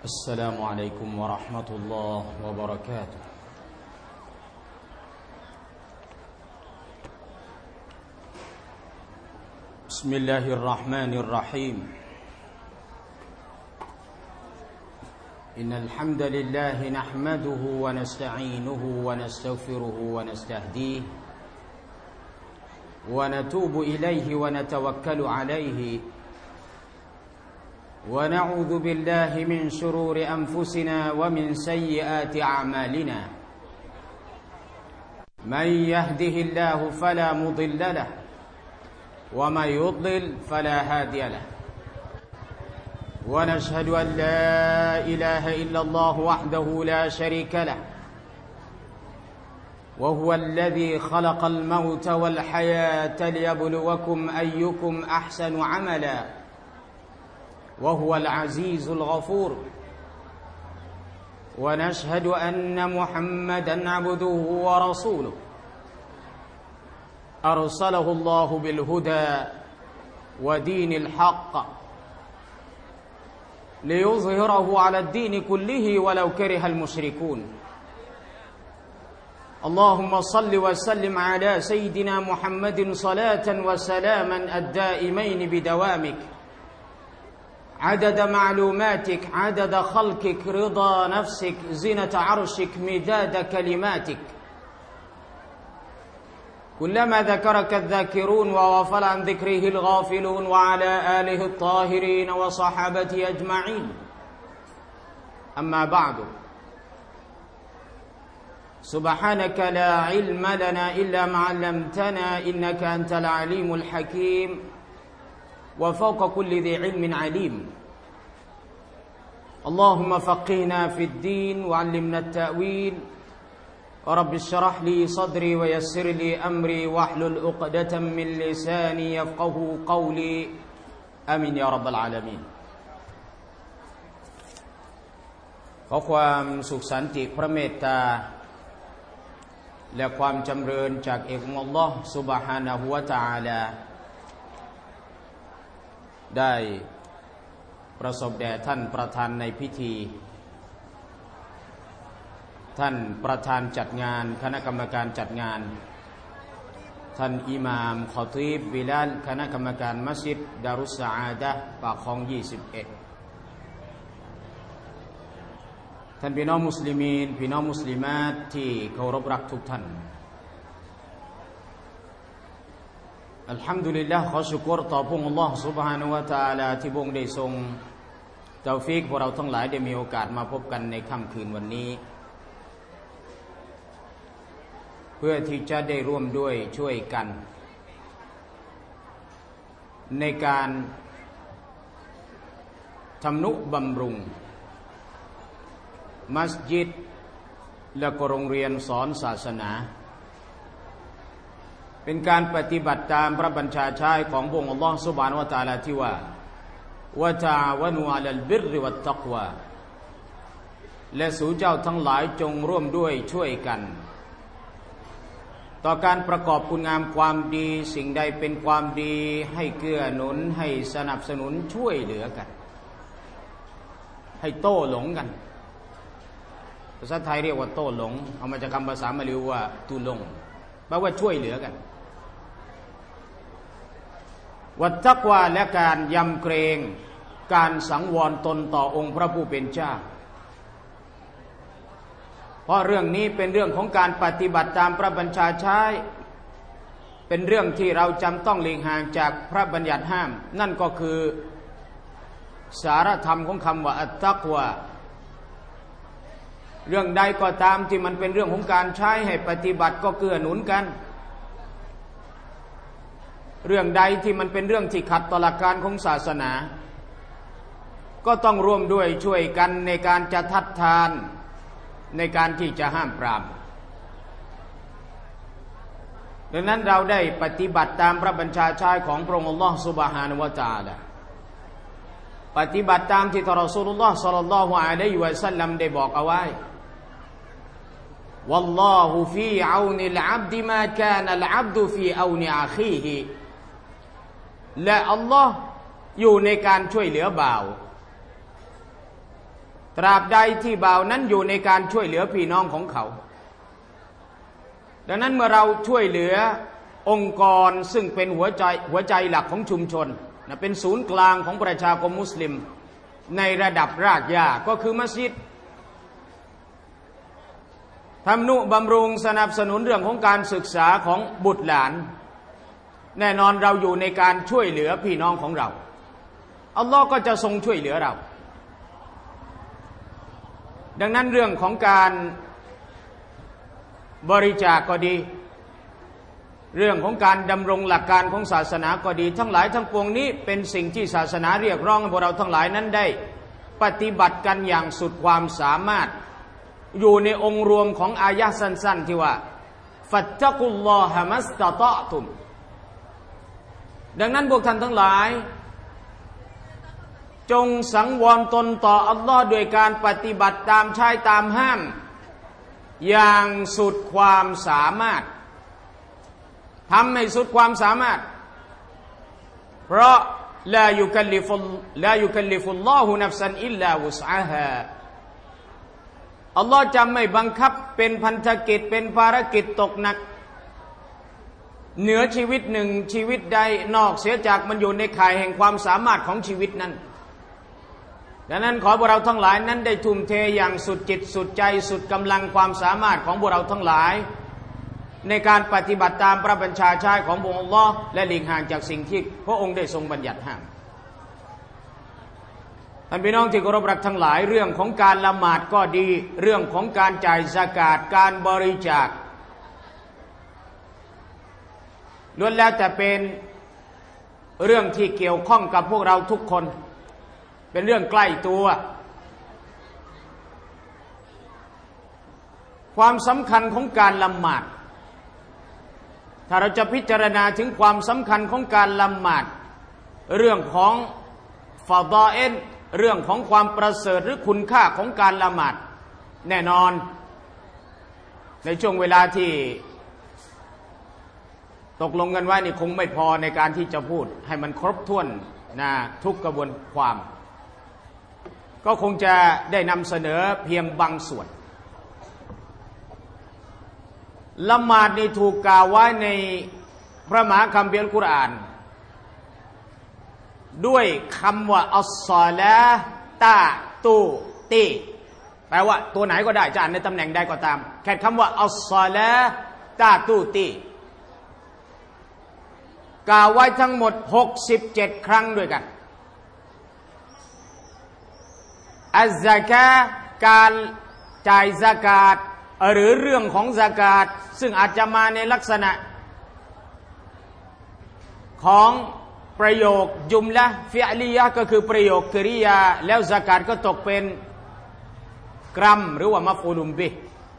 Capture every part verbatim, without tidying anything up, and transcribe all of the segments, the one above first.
السلام عليكم ورحمة الله وبركاته بسم الله الرحمن الرحيم إن الحمد لله نحمده ونستعينه ونستغفره ونستهديه ونتوب إليه ونتوكل عليه ونعوذ بالله من شرور أنفسنا ومن سيئات أعمالنا من يهده الله فلا مضل له ومن يضلل فلا هادي له ونشهد أن لا إله إلا الله وحده لا شريك له وهو الذي خلق الموت والحياة ليبلوكم أيكم أحسن عملا وهو العزيز الغفور ونشهد أن محمدا عبده ورسوله أرسله الله بالهدى ودين الحق ليظهره على الدين كله ولو كره المشركون اللهم صل وسلم على سيدنا محمد صلاة وسلاما الدائمين بدوامك عدد معلوماتك عدد خلقك رضا نفسك زنة عرشك مداد كلماتك كلما ذكرك الذاكرون وغفل عن ذكره الغافلون وعلى آله الطاهرين وصحابته أجمعين أما بعد سبحانك لا علم لنا إلا ما علمتنا إنك أنت العليم الحكيم وفوق كل ذي علم عليم اللهم فقهنا في الدين وعلمنا التأويل رب اشرح لي صدري ويسر لي أمري واحلل عقدة من لساني يفقه قولي آمين يا رب العالمين ขอความสุขสันติพระเมตตาและความจำเริญจากเอกองค์อัลเลาะห์ซุบฮานะฮูวะตะอาลาได้ประสบแด่ท่านประธานในพิธีท่านประธานจัดงานคณะกรรมการจัดงานท่านอิหม่ามคอตีบบิลาลคณะกรรมการมัสยิดดารุสซะอาดะห์ปากคลองยี่สิบเอ็ดท่านพี่น้องมุสลิมีนพี่น้องมุสลิมาตที่เคารพรักทุกท่านอัลฮัมดุลิลลาห์ขอชุกรต่อพระองค์อัลเลาะห์ซุบฮานะฮูวะตะอาลาที่พระองค์ได้ทรงตอฟีกพวกเราทั้งหลายได้มีโอกาสมาพบกันในค่ำคืนวันนี้เพื่อที่จะได้ร่วมด้วยช่วยกันในการทำนุบำรุงมัสยิดและก็โรงเรียนสอนศาสนาเป็นการปฏิบัติตามพระบัญชาใช้ของพระองค์อัลเลาะห์ซุบฮานะฮูวะตะอาลาที่ว่าวะตะอาวะนูอะลัลบิรริวัตตักวาและสู่เจ้าทั้งหลายจงร่วมด้วยช่วยกันต่อการประกอบคุณงามความดีสิ่งใดเป็นความดีให้เกื้อหนุนให้สนับสนุนช่วยเหลือกันให้โต้หลงกันภาษาไทยเรียกว่าโต้หลงเอามาจากคำภาษาบาลีว่าตุลงแปลว่าช่วยเหลือกันวัตตักวาและการยำเกรงการสังวรตนต่อองค์พระผู้เป็นเจ้าเพราะเรื่องนี้เป็นเรื่องของการปฏิบัติตามพระบัญชาใช้เป็นเรื่องที่เราจำต้องหลีกห่างจากพระบัญญัติห้ามนั่นก็คือสารธรรมของคำว่าอัตตักวาเรื่องใดก็ตามที่มันเป็นเรื่องของการใช้ให้ปฏิบัติก็เกื้อหนุนกันเรื่องใดที่มันเป็นเรื่องที่ขัดต่อหลักการของศาสนาก็ต้องร่วมด้วยช่วยกันในการจะทัดทานในการที่จะห้ามปรามดังนั้นเราได้ปฏิบัติตามพระบัญชาใช้ของพระองค์อัลเลาะห์ซุบฮานะฮูวะตะอาลาปฏิบัติตามที่ท่านรอซูลุลลอฮ์ศ็อลลัลลอฮุอะลัยฮิวะซัลลัมได้บอกเอาไว้วัลลอฮุฟีเอานิลอับดิมาคานัลอับดุฟีเอานิอาคีฮิ และอัลลอฮ์อยู่ในการช่วยเหลือบ่าวตราบใดที่บ่าวนั้นอยู่ในการช่วยเหลือพี่น้องของเขาดังนั้นเมื่อเราช่วยเหลือองค์กรซึ่งเป็นหัวใจหัวใจหลักของชุมชนนะเป็นศูนย์กลางของประชาคมมุสลิมในระดับรากหญ้าก็คือมัสยิดทำนุบำรุงสนับสนุนเรื่องของการศึกษาของบุตรหลานแน่นอนเราอยู่ในการช่วยเหลือพี่น้องของเราอัลลอฮ์ก็จะทรงช่วยเหลือเราดังนั้นเรื่องของการบริจาค ก็ดีเรื่องของการดำรงหลักการของศาสนาก็ดีทั้งหลายทั้งปวงนี้เป็นสิ่งที่ศาสนาเรียกร้องให้พวกเราทั้งหลายนั้นได้ปฏิบัติกันอย่างสุดความสามารถอยู่ในองค์รวมของอายะห์สั้นๆที่ว่าฟัตตะกุลลอฮะมัสตะตะตุมดังนั้นพวกท่านทั้งหลายจงสังวรตนต่ออัลลอฮ์โดยการปฏิบัติตามใช้ตามห้ามอย่างสุดความสามารถทำให้สุดความสามารถเพราะลายุคัลลิฟุลลายุคัลลิฟุลลอฮุนัฟซันอิลลาวุสอะฮาอัลลอฮ์จะไม่บังคับเป็นพันธกิจเป็นภารกิจตกหนักเหนือชีวิตหนึ่งชีวิตใดนอกเสียจากมันอยู่ในข่ายแห่งความสามารถของชีวิตนั้นดังนั้นขอพวกเราทั้งหลายนั้นได้ทุ่มเทอย่างสุดจิตสุดใจสุดกำลังความสามารถของพวกเราทั้งหลายในการปฏิบัติตามพระบัญชาใช้ของพระองค์อัลลอฮ์และหลีกห่างจากสิ่งที่พระองค์ได้ทรงบัญญัติห้ามท่านพี่น้องที่เคารพรักทั้งหลายเรื่องของการละหมาดก็ดีเรื่องของการจ่ายซะกาตการบริจาคล้วนแล้วแต่เป็นเรื่องที่เกี่ยวข้องกับพวกเราทุกคนเป็นเรื่องใกล้ตัวความสำคัญของการละหมาดถ้าเราจะพิจารณาถึงความสำคัญของการละหมาดเรื่องของฟาฎออิลเรื่องของความประเสริฐหรือคุณค่าของการละหมาดแน่นอนในช่วงเวลาที่ตกลงกันไว้นี่คงไม่พอในการที่จะพูดให้มันครบถ้วนนะทุกกระบวนความก็คงจะได้นำเสนอเพียงบางส่วนละหมาดนี่ถูกกล่าวไว้ในพระมหาคัมภีร์อัลกุรอานด้วยคำว่าอัสศอลาตะตูตีแปลว่าตัวไหนก็ได้จะอ่านในตำแหน่งใดก็ตามแค่คำว่าอัสศอลาตะตูตีกล่าวไว้ทั้งหมดหกสิบเจ็ดครั้งด้วยกันอัซซะกาการจ่ายซะกาตหรือเรื่องของซะกาตซึ่งอาจจะมาในลักษณะของประโยคจุมละฟิอลียะก็คือประโยคกริยาแล้วซะกาตก็ตกเป็นกรัมหรือว่ามัฟอูลุมบิฮ์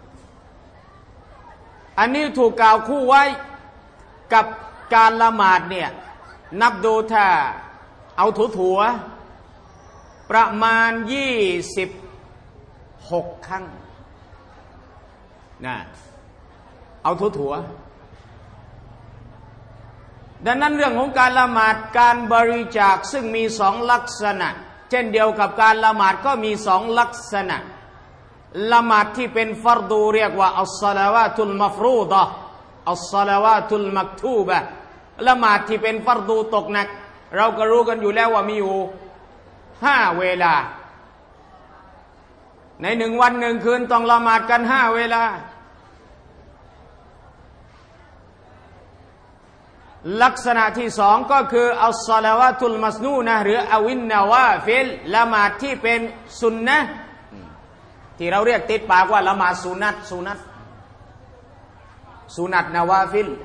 อันนี้ถูกกล่าวคู่ไว้กับการละหมาดเนี่ยนับดูถ้าเอาถั่วๆประมาณยี่สิบหกครั้งนะเอาถั่วๆดังนั้นเรื่องของการละหมาดการบริจาคซึ่งมีสองลักษณะเช่นเดียวกับการละหมาดก็มีสองลักษณะละหมาดที่เป็นฟัรดูเรียกว่าอัศศอลาวาตุลมัฟรูฎะห์อัศศอลาวาตุลมักตูบะห์ละหมาดที่เป็นฟัรดูตกหนักเราก็รู้กันอยู่แล้วว่ามีอยู่ห้าเวลาในหนึ่งวันหนึ่งคืนต้องละหมาดกันห้าเวลาลักษณะที่สองก็คืออัศศอลาวาตุลมัสนูนะห์หรืออวินนาวาฟิลละหมาดที่เป็นสุนนะห์ที่เราเรียกติดปากว่าละหมาดสุนัตสุนัตสุนัตนาวาฟิล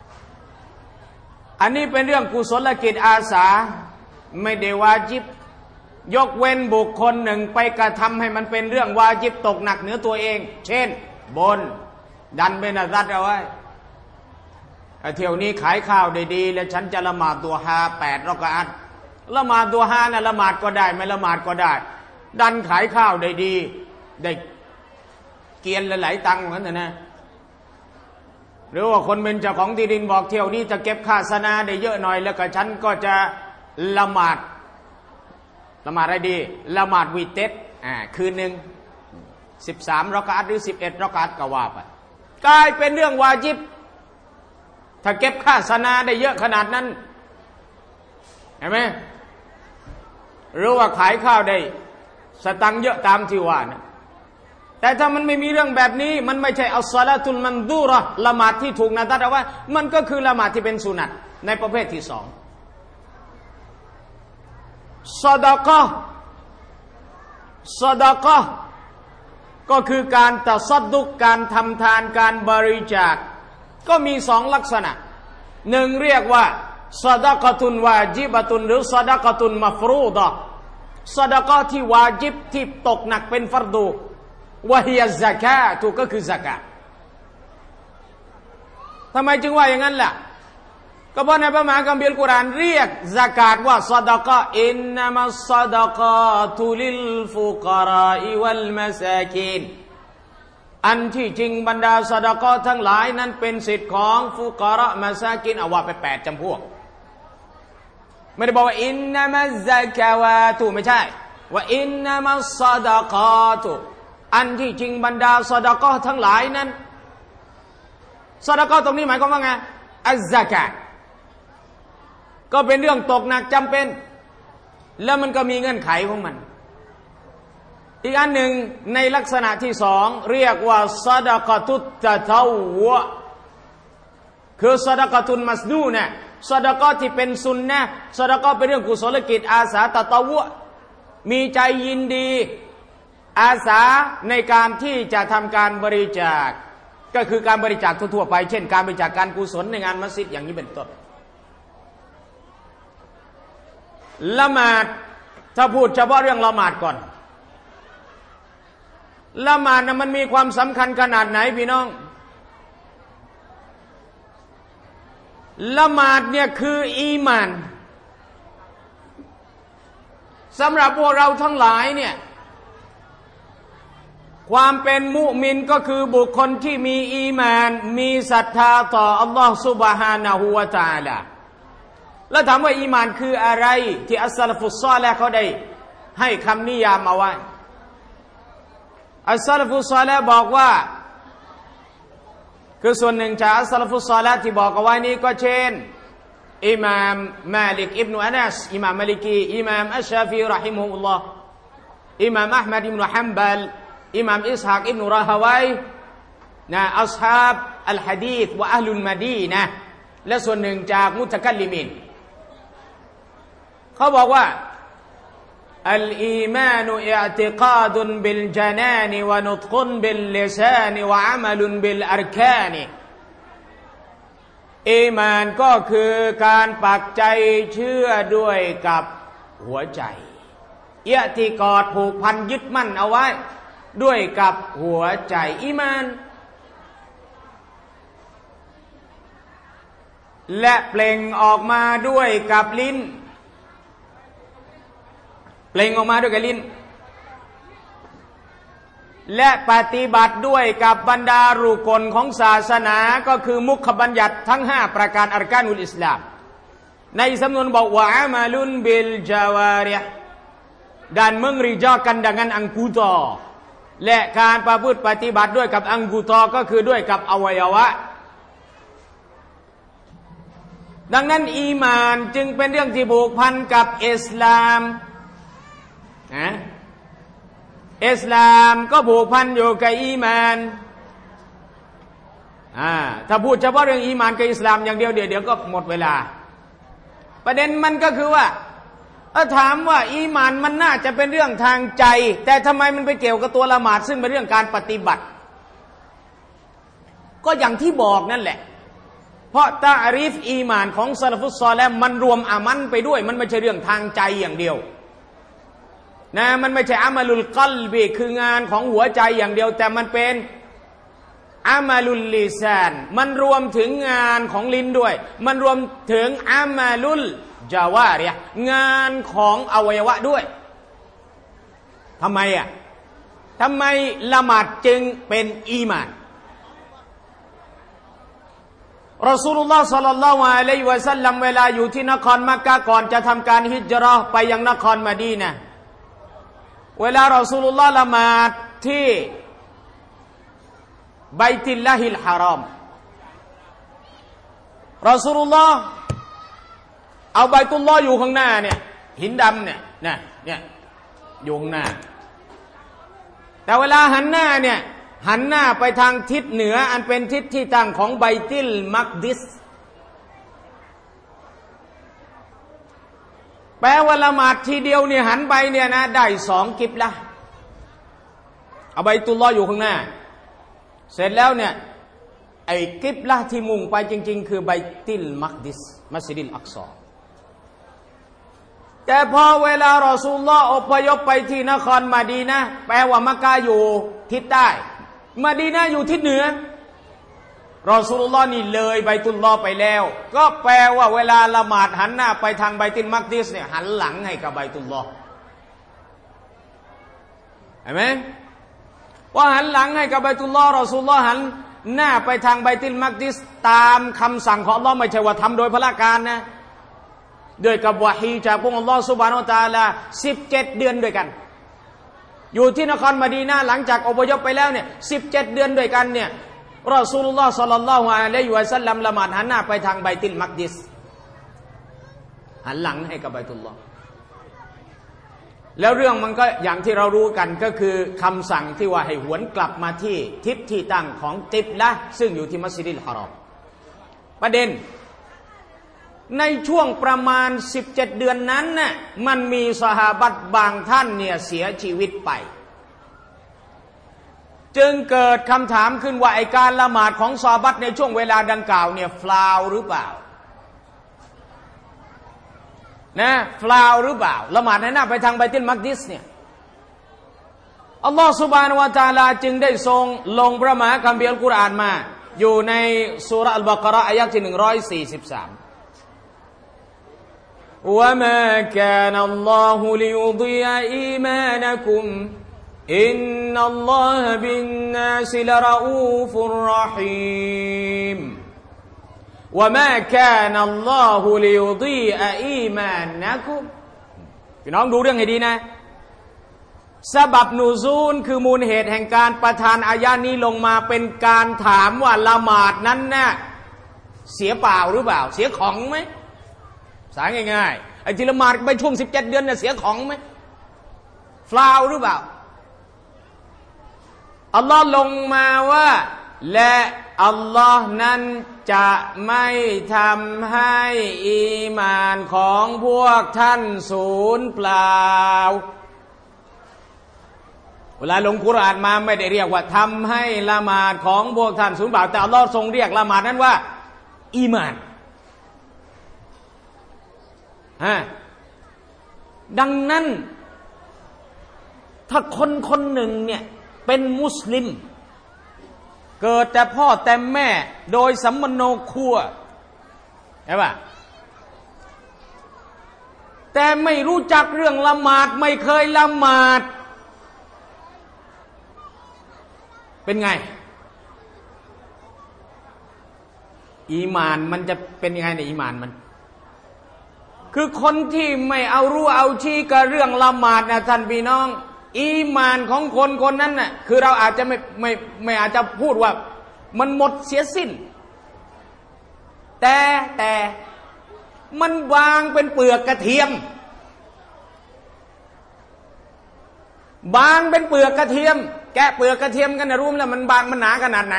อันนี้เป็นเรื่องกุศลกิจอาสาไม่ได้วาญิบยกเว้นบุคคลหนึ่งไปกระทำให้มันเป็นเรื่องวาญิบตกหนักเหนือตัวเองเช่นบนดันเป็นอาซัดเอาไว้เที่ยวนี้ขายข้าวได้ดีแล้วฉันจะละหมาดดุฮาแปดรอกะอัตละหมาดดุฮานะละหมาดก็ได้ไม่ละหมาดก็ได้ดันขายข้าวได้ดีได้เกียรติหลายตังค์เหมือนกันนะหรือว่าคนเป็นเจ้าของที่ดินบอกเที่ยวนี้จะเก็บค่าสนาได้เยอะหน่อยแล้วก็ฉันก็จะละหมาดละหมาดอะไรดีละหมาดวิเตสอ่าคืนหนึ่งสิบสามรอกาตหรือสิบเอ็ดรอกาตก็ว่าไปกลายเป็นเรื่องวาญิบถ้าเก็บค่าสนาได้เยอะขนาดนั้นเห็นไหมหรือว่าขายข้าวได้สตังค์เยอะตามที่ว่านะแต่ถ้ามันไม่มีเรื่องแบบนี้มันไม่ใช่อัสซาลาตุลมันดูเราะห์ละหมาดที่ถูกนัดเอาไว้มันก็คือละหมาดที่เป็นสุนัตในประเภทที่สองซอดาเกาะห์ซอดาเกาะห์ก็คือการตะซัดดุกการทำทานการบริจาคก็มีสองลักษณะหนึ่งเรียกว่าซอดากะตุนวาญิบะตุนหรือซอดากะตุนมัฟรูฎะห์ซอดาเกาะห์ที่วาญิบที่ตกหนักเป็นฟัรดูวะฮิยะซะกาตุก็คือซะกาตทำไมจึงว่าอย่างนั้นล่ะก็เพราะในพระมหาคัมภีร์อัลกุรอานเรียกซะกาตว่าซอดาเกาะห์อินนัมัสซอดากาตุลิลฟุกะราอิวัลมะซากีนอันที่จริงบรรดาซอดาเกาะห์ทั้งหลายนั้นเป็นสิทธิ์ของฟุกะเราะห์มะซากีนเอาว่าไปแปดจำพวกไม่ได้บอกว่าอินนัมัซซะกาวาตุไม่ใช่ว่าอินนัมัสซอดากาตุอันที่จริงบรรดาซอดาเกาะห์ทั้งหลายนั้นซอดาเกาะห์ตรงนี้หมายความว่าไงอัซซะกาตก็เป็นเรื่องตกหนักจำเป็นแล้วมันก็มีเงื่อนไขของมันอีกอันหนึ่งในลักษณะที่สองเรียกว่าซอดากะตุตตะเทาวะคือซอดากะตุนมัสนูนะซอดาเกาะห์ที่เป็นซุนนะห์ซอดาเกาะห์เป็นเรื่องกุศลกิจอาสาตะเตาวะมีใจยินดีอาสาในการที่จะทำการบริจาคก็คือการบริจาคทั่วๆไปเช่นการบริจาคการกุศลในงานมัสยิดอย่างนี้เป็นต้นละหมาดถ้าพูดเฉพาะเรื่องละหมาดก่อนละหมาดนะมันมีความสำคัญขนาดไหนพี่น้องละหมาดเนี่ยคืออีหม่านสำหรับพวกเราทั้งหลายเนี่ยความเป็นมุมินก็คือบุคคลที่มีอีหม่านมีศรัทธาต่ออัลลอฮฺซุบฮานะฮูวะตะอาลาแล้วถามว่าอีหม่านคืออะไรที่อัสซะลฟุศศอลิฮ์เขาได้ให้คำนิยามเอาไว้อัสซะลฟุศศอลิฮ์บอกว่าคือส่วนหนึ่งจากอัสซะลฟุศศอลิฮ์ที่บอกเอาไว้นี้ก็เช่นอิหม่ามมาลิกอิบนุอานัสอิหม่ามมาลิกีอิหม่ามอัชชาฟีเราะฮิมะฮุลลอฮ์อิหม่ามอะห์มัดอิบนุฮัมบัลอิหม่ามอิสฮากอิบนุราฮะวัยนะอัศฮาบอัลหะดีษวะอะห์ลุลมะดีนะห์และส่วนหนึ่งจากมุตะกัลลิมีนเขาบอกว่าอัลอีมานอิอ์ติกาดุนบิลญะนานวะนุตกุนบิลลิซานวะอะมัลุนบิลอัรกานอีมานก็คือการปักใจเชื่อด้วยกับหัวใจอิอ์ติกาดผูกพันยึดมั่นเอาไว้ด้วยกับหัวใจอีมานและเปล่งออกมาด้วยกับลิ้นเปล่งออกมาด้วยกับลิ้นและปฏิบัติด้วยกับบรรดารุกลของศาสนาก็คือมุขบัญญัติทั้งห้าประการอัรกานุลอิสลามในสำนวนบอกว่าอามาลุนบิลจาวาริฮ์dan mengerjakan dengan anggota และการประพฤติปฏิบัติด้วยกับอังกุตอก็คือด้วยกับอวัยวะดังนั้นอีมานจึงเป็นเรื่องที่ผูกพันกับอิสลามนะอิสลามก็ผูกพันอยู่กับอีมานอ่าถ้าพูดเฉพาะเรื่องอีมานกับอิสลามอย่างเดียวเดี๋ยวเดี๋ยวก็หมดเวลาประเด็นมันก็คือว่าถ้าถามว่าอีหม่านมันน่าจะเป็นเรื่องทางใจแต่ทำไมมันไปเกี่ยวกับตัวละหมาดซึ่งเป็นเรื่องการปฏิบัติก็อย่างที่บอกนั่นแหละเพราะตะอารีฟอีหม่านของซะลาฟุศศอลิฮ์มันรวมอามันไปด้วยมันไม่ใช่เรื่องทางใจอย่างเดียวนะมันไม่ใช่อามัลุลกัลบีคืองานของหัวใจอย่างเดียวแต่มันเป็นอามัลุลลิซานมันรวมถึงงานของลิ้นด้วยมันรวมถึงอามัลุลจาวาริยะงานของอวัยวะด้วยทำไมอ่ะทำไมละหมาดจึงเป็นอีหม่านรอซูลุลลอฮ์ศ็อลลัลลอฮุอะลัยฮิวะซัลลัมเวลาอยู่ที่นครมักกะฮ์ก่อนจะทำการฮิจเราะห์ไปยังนครมะดีนะห์เวลารอซูลุลลอฮ์ละหมาดที่บัยตุลลาฮิลฮารอมรอซูลุลลอฮ์เอาบัยตุลลอฮ์อยู่ข้างหน้าเนี่ยหินดำเนี่ยเนี่ยเนี่ยอยู่ข้างหน้าแต่เวลาหันหน้าเนี่ยหันหน้าไปทางทิศเหนืออันเป็นทิศที่ตั้งของบัยตุลมักดิสแปลว่าละหมาดทีเดียวเนี่ยหันไปเนี่ยนะได้สองกิบละเอาบัยตุลลอฮ์อยู่ข้างหน้าเสร็จแล้วเนี่ยไอ้กิบละที่มุ่งไปจริงๆคือบัยตุลมักดิสมัสยิดอักษรแต่พอเวลารอซูลุลลอฮ์อพยพไปที่นครมะดีนะห์แปลว่ามักกะฮ์อยู่ทิศใต้มะดีนะห์อยู่ทิศเหนือรอซูลุลลอฮ์นี่เลยบัยตุลลอฮ์ไปแล้วก็แปลว่าเวลาละหมาดหันหน้าไปทางบัยตุลมักดิสเนี่ยหันหลังให้กับบัยตุลลอฮ์เห็นไหมว่าหันหลังให้กับบัยตุลลอฮ์รอซูลุลลอฮ์หันหน้าไปทางบัยตุลมักดิสตามคำสั่งของอัลเลาะห์ไม่ใช่ว่าทำโดยพละการนะด้วยกับวะฮีจากพระองค์อัลเลาะห์ซุบฮานะฮูวะตะอาลาสิบเจ็ดเดือนด้วยกันอยู่ที่นครมะดีนะห์หลังจากอพยพไปแล้วเนี่ยสิบเจ็ดเดือนด้วยกันเนี่ยรอซูลุลลอฮ์ศ็อลลัลลอฮุอะลัยฮิวะซัลลัมละหมาดหันหน้าไปทางบัยตุลมักดิสหันหลังให้กับบัยตุลลอฮ์แล้วเรื่องมันก็อย่างที่เรารู้กันก็คือคำสั่งที่ว่าให้หวนกลับมาที่ทิศที่ตั้งของกิบละห์ซึ่งอยู่ที่มัสยิดฮารอมประเด็นในช่วงประมาณสิบเจ็ดเดือนนั้นน่ะมันมีซอฮาบะห์บางท่านเนี่ยเสียชีวิตไปจึงเกิดคำถามขึ้นว่าไอ้การละหมาดของซอฮาบะห์ในช่วงเวลาดังกล่าวเนี่ยฟลาวหรือเปล่านะฟลาวหรือเปล่าละหมาดให้หน้าไปทางบัยตุลมักดิสเนี่ยอัลลอฮฺซุบฮานะฮูวะตะอาลาจึงได้ทรงลงพระมหาคัมภีร์อัลกุรอานมาอยู่ในซูเราะห์อัลบะเกาะเราะห์อายะห์ที่หนึ่งร้อยสี่สิบสามوما كان الله ليضيع إيمانكم إن الله بالناس لرؤوف رحيم وما كان الله ليضيع إيمانكم พี่น้องดูเรื่องให้ดีนะซะบับนูซูลคือมูลเหตุแห่งการประทานอายะนี้ลงมาเป็นการถามว่าละหมาดนั้นน่ะเสียเปล่าหรือเปล่าเสียของไหมสายง่ายๆไอ้ที่ละหมาดไปช่วงสิบเจ็ดเดือนเนี่ยเสียของไหมฟลาวหรือเปล่าอัลลอฮ์ลงมาว่าและอัลลอฮ์นั้นจะไม่ทำให้อีมานของพวกท่านสูญเปล่าเวลาลงกุรอานมาไม่ได้เรียกว่าทำให้ละหมาดของพวกท่านสูญเปล่าแต่อัลลอฮ์ทรงเรียกละหมาดนั้นว่าอีมานฮะดังนั้นถ้าคนคนหนึ่งเนี่ยเป็นมุสลิมเกิดแต่พ่อแต่แม่โดยสัมมโนครัวใช่ป่ะแต่ไม่รู้จักเรื่องละหมาดไม่เคยละหมาดเป็นไงอีหม่านมันจะเป็นยังไงในอีหม่านมันคือคนที่ไม่เอารู้เอาชี้กับเรื่องละหมาดนะท่านพี่น้องอีหม่านของคนคนนั้นน่ะคือเราอาจจะไม่ไม่ไม่อาจจะพูดว่ามันหมดเสียสิ้นแต่แต่มันบางเป็นเปลือกกระเทียมบางเป็นเปลือกกระเทียมแกะเปลือกกระเทียมกันนะรู้แล้วมันบางมันหนาขนาดไหน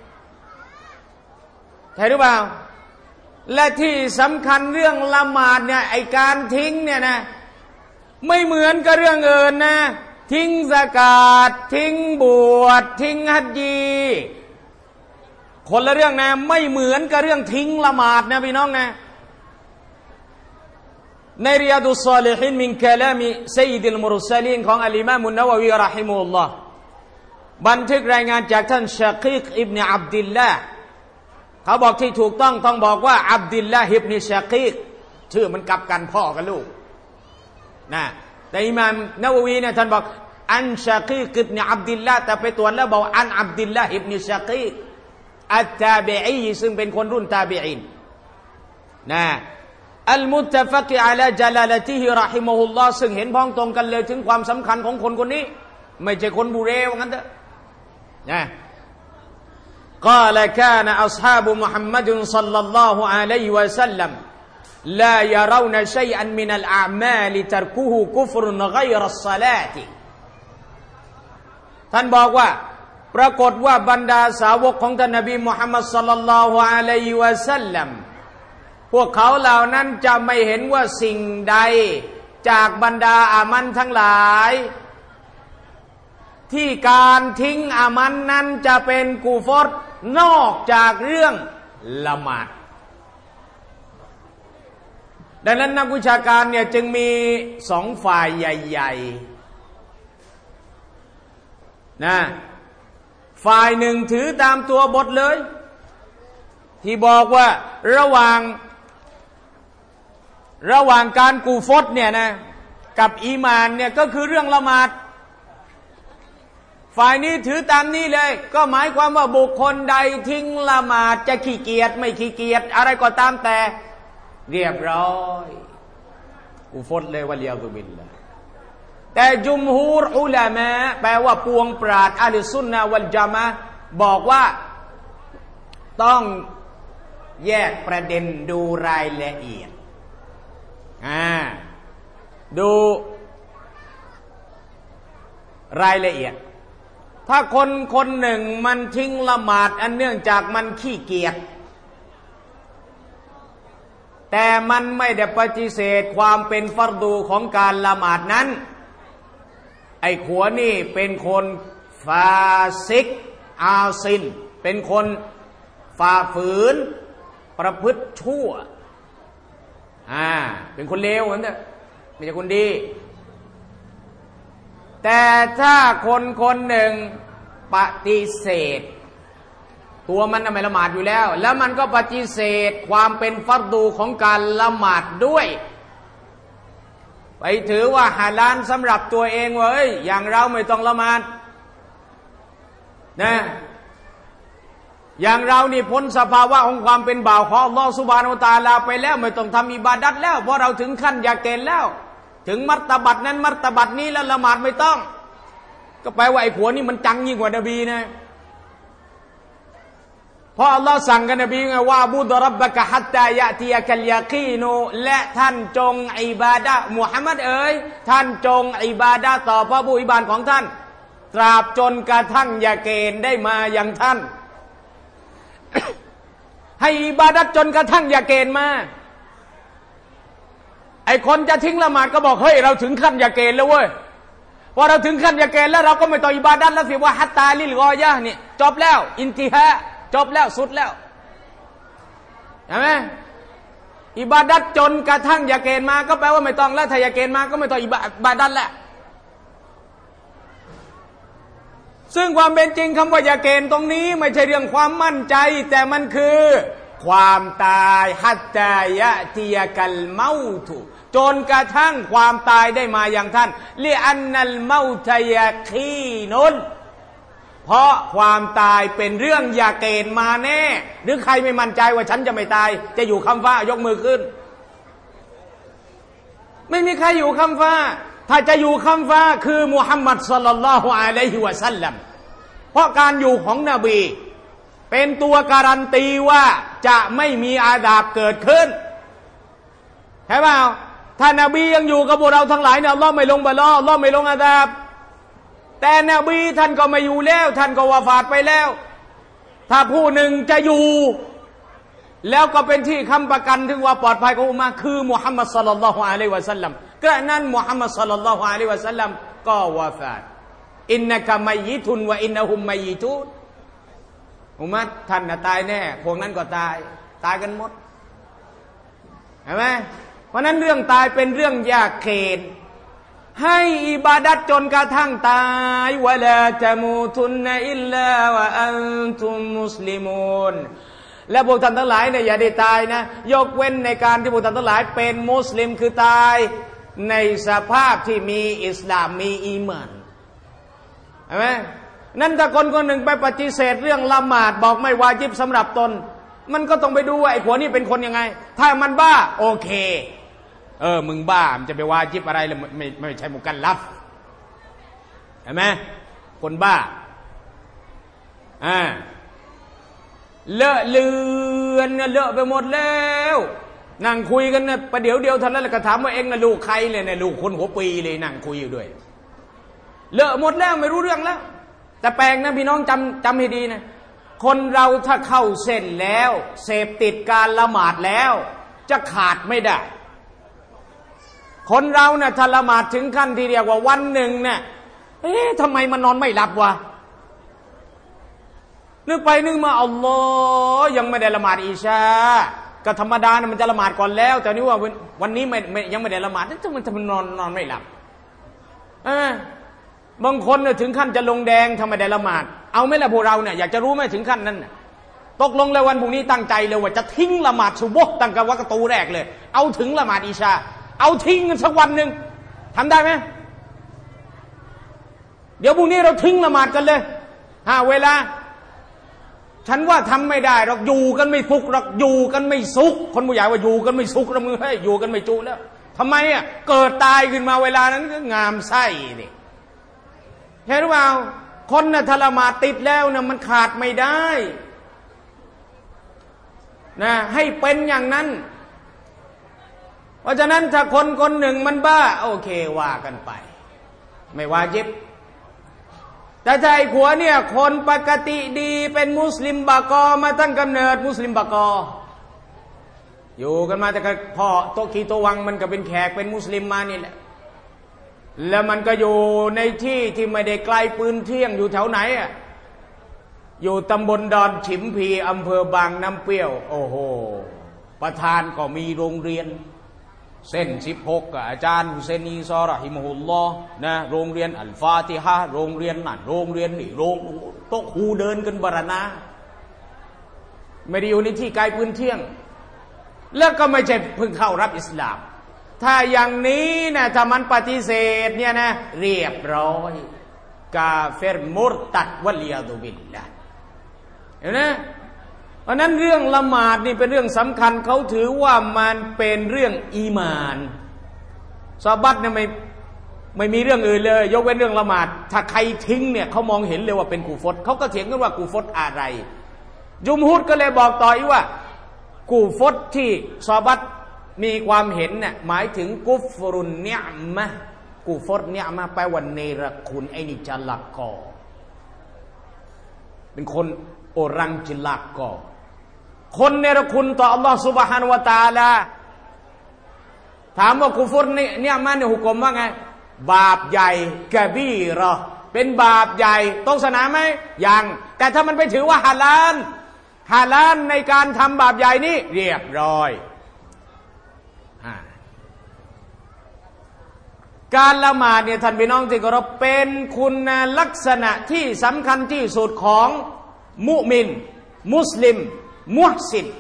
ใช่หรือเปล่าและที่สำคัญเรื่องละหมาดเนี่ยไอการทิ้งเนี่ยนะไม่เหมือนกับเรื่องอื่นนะทิ้งซะกาตทิ้งบวชทิ้งฮัจญีคนละเรื่องนะไม่เหมือนกับเรื่องทิ้งละหมาดนะพี่น้องนะในริยาดุศอลิฮีนมินกะลามิซัยยิดุลมุรซะลีนของอัลอิมามอุนนะวะวีเราะฮิมะฮุลลอฮ์บันทึกรายงานจากท่านชะกีกอิบนุอับดุลลาห์เขาบอกที่ถูกต้องต้องบอกว่าอับดุลลาห์อิบนุชะกีกชื่อมันกลับกันพ่อกับลูกนะแต่อิหม่ามนะวะวีเนี่ยท่านบอกอันชะกีกอิบนุอับดุลลาห์แต่ไปตรวจแล้วบอกอันอับดุลลาห์อิบนุชะกีกอัตตาบิอีซึ่งเป็นคนรุ่นตาบิอีนนะอัลมุตตะฟักอะลาญะลาลาติฮิเราะฮิมะฮุลลอฮ์ซึ่งเห็นพ้องตรงกันเลยถึงความสำคัญของคนคนนี้ไม่ใช่คนบุเรว่างั้นเถอะนะกล่าวกานะอัศฮาบุมุฮัมมัดศ็อลลัลลอฮุอะลัยฮิวะซัลลัมลายะเรานะชัยอันมินัลอามาลิตัรกุฮุกุฟรุนฆอยรัสศอลาติท่านบอกว่าปรากฏว่าบรรดาสาวกของท่านนบีมุฮัมมัดศ็อลลัลลอฮุอะลัยฮิวะซัลลัมพวกเขาเหล่านั้นจะไม่เห็นว่าสิ่งใดจากบรรดาอามันทั้งหลายที่การทิ้งอามันนั้นจะเป็นกุฟรนอกจากเรื่องละหมาดดังนั้นนักวิชาการเนี่ยจึงมีสองฝ่ายใหญ่ๆนะฝ่ายหนึ่งถือตามตัวบทเลยที่บอกว่าระหว่างระหว่างการกูฟรเนี่ยนะกับอีมานเนี่ยก็คือเรื่องละหมาดฝ่ายนี้ถือตามนี้เลยก็หมายความว่าบุคคลใดทิ้งละหมาดจะขี้เกียจไม่ขี้เกียจอะไรก็ตามแต่เรียบร้อยกูฟรเลยวะลิยาซุบิลลาห์แต่จุมฮูรอุลามะแปลว่าปวงปราชญ์อะห์ลุสซุนนะวัลญะมาอะห์บอกว่าต้องแยกประเด็นดูรายละเอียดอ่าดูรายละเอียดถ้าคนคนหนึ่งมันทิ้งละหมาดอันเนื่องจากมันขี้เกียจแต่มันไม่ได้ปฏิเสธความเป็นฟัรดูของการละหมาดนั้นไอ้ขัวนี่เป็นคนฟาซิกอาซินเป็นคนฝ่าฝืนประพฤติชั่วอ่าเป็นคนเลวเหมือนกันไม่ใช่คนดีแต่ถ้าคนคนหนึ่งปฏิเสธตัวมันไม่ละหมาดอยู่แล้วแล้วมันก็ปฏิเสธความเป็นฟัรดูของการละหมาดด้วยไปถือว่าฮาลาลสำหรับตัวเองว่าเอ้ยอย่างเราไม่ต้องละหมาดนะอย่างเรานี่พ้นสภาวะของความเป็นบ่าวของอัลลอฮฺซุบฮานะฮูวะตะอาลาไปแล้วไม่ต้องทำอิบาดัตแล้วเพราะเราถึงขั้นยาเกณฑ์แล้วถึงมัรตบัตนั้นมัรตบัตนี้แล้วละหมาดไม่ต้องก็แปลว่าไอ้ผัวนี่มันจังยิ่งกว่านบีนะเพราะอัลลอฮ์สั่งกับนบีไงว่าบุดรับบะกะฮัตตายะติยะกัลยากีนูและท่านจงอิบาดะห์มุฮัมมัดเอ๋ยท่านจงอิบาดะห์ต่อพระผู้อภิบาลของท่านตราบจนกระทั่งยาเกณฑ์ได้มาอย่างท่าน ให้อิบาดะห์จนกระทั่งยาเกณฑ์มาไอ้คนจะทิ้งละหมาดก็บอกเฮ้ยเราถึงขั้นยาเกณฑ์แล้วเว้ยพอเราถึงขั้นยาเกณฑ์แล้วเราก็ไม่ต้องอิบาดะห์แล้วสิว่าฮัตตาลิลกอยะห์เนี่ยจบแล้วอินติฮาจบแล้วสุดแล้วเห็นไหมอิบาดัตจนกระทั่งยาเกณฑ์มาก็แปลว่าไม่ต้องแล้วถ้ายาเกณฑ์มาก็ไม่ต้องอิบาดัตแล้วซึ่งความเป็นจริงคำว่ายาเกณฑ์ตรงนี้ไม่ใช่เรื่องความมั่นใจแต่มันคือความตายฮัตตายะติยะกัลเมาตุจนกระทั่งความตายได้มาอย่างท่านลิอันนัลเมาตยะคีนุนเพราะความตายเป็นเรื่องยาเกณฑ์มาแน่หรือใครไม่มั่นใจว่าฉันจะไม่ตายจะอยู่คำฟ้ายกมือขึ้นไม่มีใครอยู่คำฟ้าถ้าจะอยู่คำฟ้าคือมุฮัมมัดศ็อลลัลลอฮุอะลัยฮิวะซัลลัมเพราะการอยู่ของนบีเป็นตัวการันตีว่าจะไม่มีอาดาบเกิดขึ้นใช่เปล่าถ้านบียังอยู่กับพวกเราทั้งหลายเนี่ยอัลเลาะห์ไม่ลงบะลออัลเลาะห์ไม่ลงอาดาบแต่นบีท่านก็ไม่อยู่แล้วท่านก็วะฟาตไปแล้วถ้าผู้หนึ่งจะอยู่แล้วก็เป็นที่ค้ำประกันถึงว่าปลอดภัยของอุมมะห์คือมุฮัมมัดศ็อลลัลลอฮุอะลัยฮิวะซัลลัมกระนั้นมุฮัมมัดศ็อลลัลลอฮุอะลัยฮิวะซัลลัมก็วะฟาตอินนะกะมัยยิตุนวะอินนะฮุมมัยยิตูนอุมมะห์ท่านน่ะตายแน่พวกนั้นก็ตายตายกันหมดเห็นไหมเพราะนั้นเรื่องตายเป็นเรื่องยากเข็ญให้อิบาดัตจนกระทั่งตายวะลาตะมูตุนนะอิลลาวะอันตุมมุสลิมูนและพวกท่านทั้งหลายเนี่ยอย่าได้ตายนะยกเว้นในการที่พวกท่านทั้งหลายเป็นมุสลิมคือตายในสภาพที่มีอิสลามมีอีหม่านเห็นไหมนั่นถ้าคนคนหนึ่งไปปฏิเสธเรื่องละหมาดบอกไม่วาญิบสำหรับตนมันก็ต้องไปดูว่าไอ้ผัวนี่เป็นคนยังไงถ้ามันบ้าโอเคเออมึงบ้ามันจะไปวาญิบอะไรเลยไม่ไม่ใช่มุกัลลัฟเห็นไหมคนบ้าอ่าเลอะเลือนเนี่ยเลอะไปหมดแล้วนั่งคุยกันเนี่ยประเดี๋ยวเดียวเท่านั้นแหละก็ถามว่าเอ็งน่ะลูกใครเลยเนี่ยลูกคนหัวปีเลยนั่งคุยอยู่ด้วยเลอะหมดแล้วไม่รู้เรื่องแล้วแต่แปลงนะพี่น้องจำจำให้ดีนะคนเราถ้าเข้าเส้นแล้วเสพติดการละหมาดแล้วจะขาดไม่ได้คนเราเนี่ยถ้าละหมาดถึงขั้นที่เรียกว่าวันหนึ่งเนี่ยเอ๊ะทำไมมันนอนไม่หลับวะนึกไปนึกมาอัลลอฮ์ยังไม่ได้ละหมาดอิชาก็ธรรมดานะมันจะละหมาดก่อนแล้วแต่นี่ว่าวันนี้ไม่ยังไม่ได้ละหมาดนั่นทำไมทำไมนอนนอนไม่หลับเออบางคนเนี่ยถึงขั้นจะลงแดงทำไมได้ละหมาดเอาไหมล่ะพวกเราเนี่ยอยากจะรู้ไหมถึงขั้นนั้นตกลงเลยวันพรุ่งนี้ตั้งใจเลยว่าจะทิ้งละหมาดซุบฮ์ตั้งแต่วักตูแรกเลยเอาถึงละหมาดอิชาเอาทิ้งกันสักวันหนึ่งทำได้ไหมเดี๋ยวพรุ่งนี้เราทิ้งละหมาดกันเลยหาเวลาฉันว่าทำไม่ได้เราอยู่กันไม่สุขเราอยู่กันไม่สุขคนผู้ใหญ่ว่าอยู่กันไม่สุขแล้วมึงให้อยู่กันไม่จุแล้วทำไมอ่ะเกิดตายขึ้นมาเวลานั้นก็งามไส้ดิเห็นหรือเปล่าคนน่ะทรมานติดแล้วนะมันขาดไม่ได้นะให้เป็นอย่างนั้นเพราะฉะนั้นถ้าคนคนหนึ่งมันบ้าโอเคว่ากันไปไม่วาญิบแต่ใจผัวเนี่ยคนปกติดีเป็นมุสลิมบากอมาตั้งกำเนิดมุสลิมบากออยู่กันมาแต่ก็พ่อโตคีโตวังมันก็เป็นแขกเป็นมุสลิมมานี่แหละแล้วมันก็อยู่ในที่ที่ไม่ได้ไกลปืนเที่ยงอยู่แถวไหนอ่ะอยู่ตำบลดอนฉิมพีอำเภอบางน้ำเปรี้ยวโอ้โหประธานก็มีโรงเรียนเส้นสิบหกกับอาจารย์ฮุเซนีซอรอฮิมะฮุลลอฮ์นะโรงเรียนอัลฟาติฮะโรงเรียนนั่นโรงเรียนนี่โรงโต๊ะครูเดินกันบารณาไม่ได้อยู่ในที่ไกลปืนเที่ยงแล้วก็ไม่ใช่เพิ่งเข้ารับอิสลามถ้าอย่างนี้นะถ้ามันปฏิเสธเนี่ยนะเรียบร้อยกาเฟรมุรตัดวะลียาดุบิลละเห็นไหมเพราะนั้นเรื่องละหมาดนี่เป็นเรื่องสำคัญเขาถือว่ามันเป็นเรื่องอีมานซอฮาบะห์เนี่ยไม่ไม่มีเรื่องอื่นเลยยกเว้นเรื่องละหมาดถ้าใครทิ้งเนี่ยเขามองเห็นเลยว่าเป็นกูฟรเขาก็เถียงกันว่ากูฟรอะไรจุมฮุรก็เลยบอกต่ออีกว่ากูฟรที่ซอฮาบะห์มีความเห็นเนี่ยหมายถึงกุฟรุนเนียมะกูฟรเนี่ยมาแปลว่าเนรคุณไอ้นี่จะลักกอเป็นคนโอรังจิลักกอคนเนรคุณต่ออัลลอฮฺซุบฮานะฮูวะตะอาลาถามว่ากุฟรเนี่ยมันเนี่ยหุกมว่าไงบาปใหญ่กะบีเราะเป็นบาปใหญ่ต้องสนาไหมยังแต่ถ้ามันไปถือว่าฮาลาลฮาลาลในการทำบาปใหญ่นี่เรียบร้อยการละหมาดเนี่ยท่านพี่น้องที่เคารพเป็นคุณลักษณะที่สำคัญที่สุดของมุมินมุสลิมมุฮซิน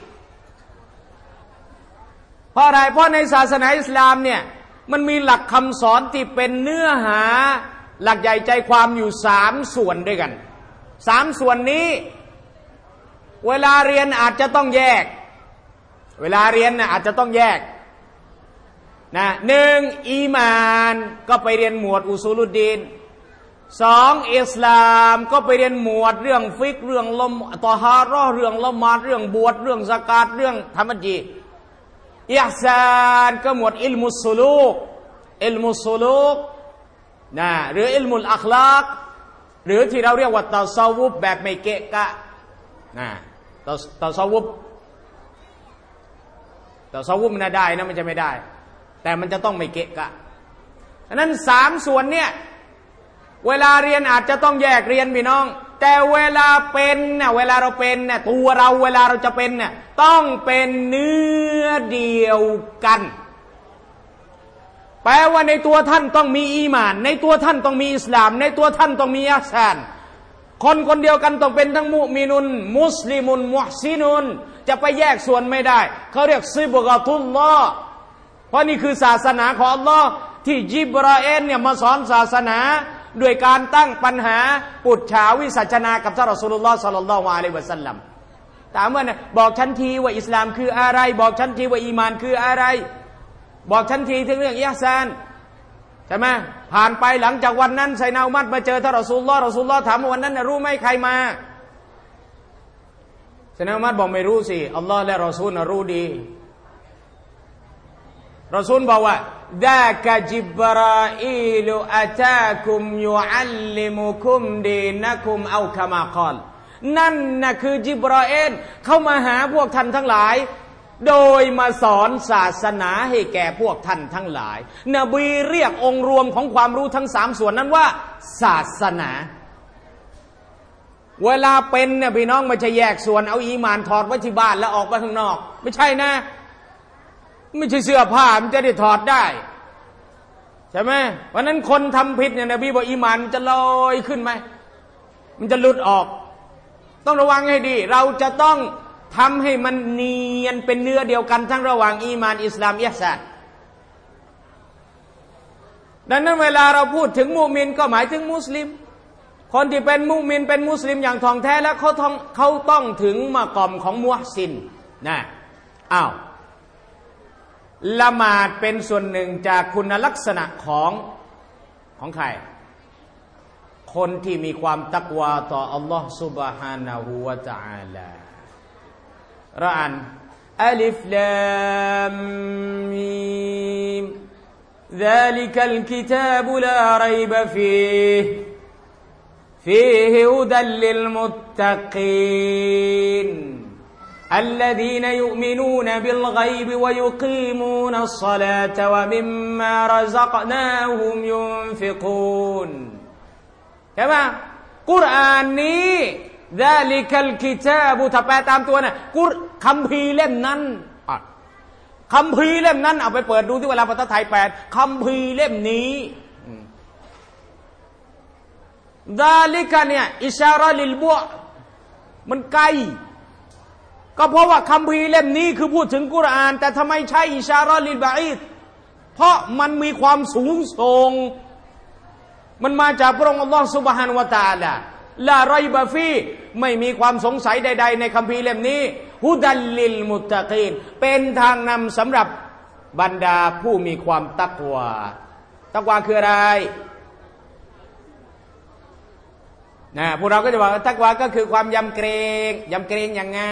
เพราะอะไรเพราะในศาสนาอิสลามเนี่ยมันมีหลักคำสอนที่เป็นเนื้อหาหลักใหญ่ใจความอยู่สามส่วนด้วยกันสามส่วนนี้เวลาเรียนอาจจะต้องแยกเวลาเรียนเนี่ยอาจจะต้องแยกนะหนึ่งอีมานก็ไปเรียนหมวดอุซูลุดดีนสองอิสลามก็ไปเรียนหมวดเรื่องฟิกเรื่องละตอฮาเราะห์เรื่องละหมาดเรื่องบวชเรื่องซะกาตเรื่องธรรมจีอิหซานก็หมวดอิลมุสซุลูกอิลมุสซุลูกนะหรืออิลมุลอัคลากหรือที่เราเรียกว่าตะซอวุฟแบบไม่เกะกะนะตะตะซอวุฟตะซอวุฟมันได้นะมันจะไม่ได้แต่มันจะต้องไม่เกะกะฉะนั้นสามส่วนเนี่ยเวลาเรียนอาจจะต้องแยกเรียนพี่น้องแต่เวลาเป็นเนี่ยเวลาเราเป็นเนี่ยตัวเราเวลาเราจะเป็นเนี่ยต้องเป็นเนื้อเดียวกันแปลว่าในตัวท่านต้องมีอีหม่านในตัวท่านต้องมีอิสลามในตัวท่านต้องมีอิหซานคนคนเดียวกันต้องเป็นทั้งมุมินุนมุสลิมุนมุฮซินุนจะไปแยกส่วนไม่ได้เขาเรียกซิบกะตุลลอฮ์เพราะนี่คือศาสนาของอัลลอฮ์ที่จิบราอีลเนี่ยมาสอนศาสนาด้วยการตั้งปัญหาปุจฉาวิสัชนากับท่านรอซูลุลลอฮ์ศ็อลลัลลอฮุอะลัยฮิวะซัลลัมถามว่านะบอกฉันทีว่าอิสลามคืออะไรบอกฉันทีว่าอีมานคืออะไรบอกฉันทีถึงเรื่องอิหซานใช่ไหมผ่านไปหลังจากวันนั้นไซนาอุมัดมาเจอท่านรอซูลุลลอฮ์รอซูลุลลอฮ์ถามว่าวันนั้นรู้ไหมใครมาไซนาอุมัดบอกไม่รู้สิอัลลอฮ์และรอซูลรู้ดีรอซูลบอกว่าดากะจิบราอีลอะตาคุมยุอัลลิมุคุมดีนะคุมเอาคามากอลนั่นน่ะคือจิบราอีลเข้ามาหาพวกท่านทั้งหลายโดยมาสอนศาสนาให้แก่พวกท่านทั้งหลายนบีเรียกองค์รวมของความรู้ทั้งสามส่วนนั้นว่าศาสนาเวลาเป็นเนี่ยพี่น้องไม่ใช่แยกส่วนเอาอีหม่านถอดไว้ที่บ้านแล้วออกไปข้างนอกไม่ใช่นะไม่ใช่เสื้อผ้ามันจะได้ถอดได้ใช่ไหมเพราะนั้นคนทำผิดเนี่ยนบีบอกอีหม่านจะลอยขึ้นไหมมันจะหลุดออกต้องระวังให้ดีเราจะต้องทำให้มันเนียนเป็นเนื้อเดียวกันทั้งระหว่างอีมานอิสลามอิหซานดังนั้นเวลาเราพูดถึงมุมินก็หมายถึงมุสลิมคนที่เป็นมุมินเป็นมุสลิมอย่างท่องแท้แล้วเขาต้องเขาต้องถึงมากอมของมุฮซินนะอ้าวละหมาดเป็นส่วนหนึ่งจากคุณลักษณะของของใครคนที่มีความตักวาต่ออัลลอฮฺ سبحانه และ تعالى เราอ่านอัลิฟลามมีม ذلك الكتاب لا ريب فيه فيه هدى للمتقين الذين يؤمنون بالغيب ويقيمون الصلاة ومما رزقناهم ينفقون ใช่ไหมกุรอานนี้ซาลิกัลกิตาบุถ้าแปลตามตัวน่ะกุรคัมภีร์เล่มนั้นคัมภีร์เล่มนั้นเอาไปเปิดดูที่เวลาภาษาไทยแปลคัมภีร์เล่มนี้ซาลิกะเนี่ยอิชาระลิลบุอมันไกลก็เพราะว่าคัมภีร์เล่มนี้คือพูดถึงกุรอานแต่ทำไมใช้อิชาระลิลบะอีดเพราะมันมีความสูงส่งมันมาจากพระองค์อัลลอฮฺซุบฮานะฮูวะตะอาลาลาไรบะฟีไม่มีความสงสัยใดๆในคัมภีร์เล่มนี้ฮุดัลลิลมุตตะกีนเป็นทางนำสำหรับบรรดาผู้มีความตักวาตักวาคืออะไรนะพวกเราก็จะบอกตักวาก็คือความยำเกรงยำเกรงยังไง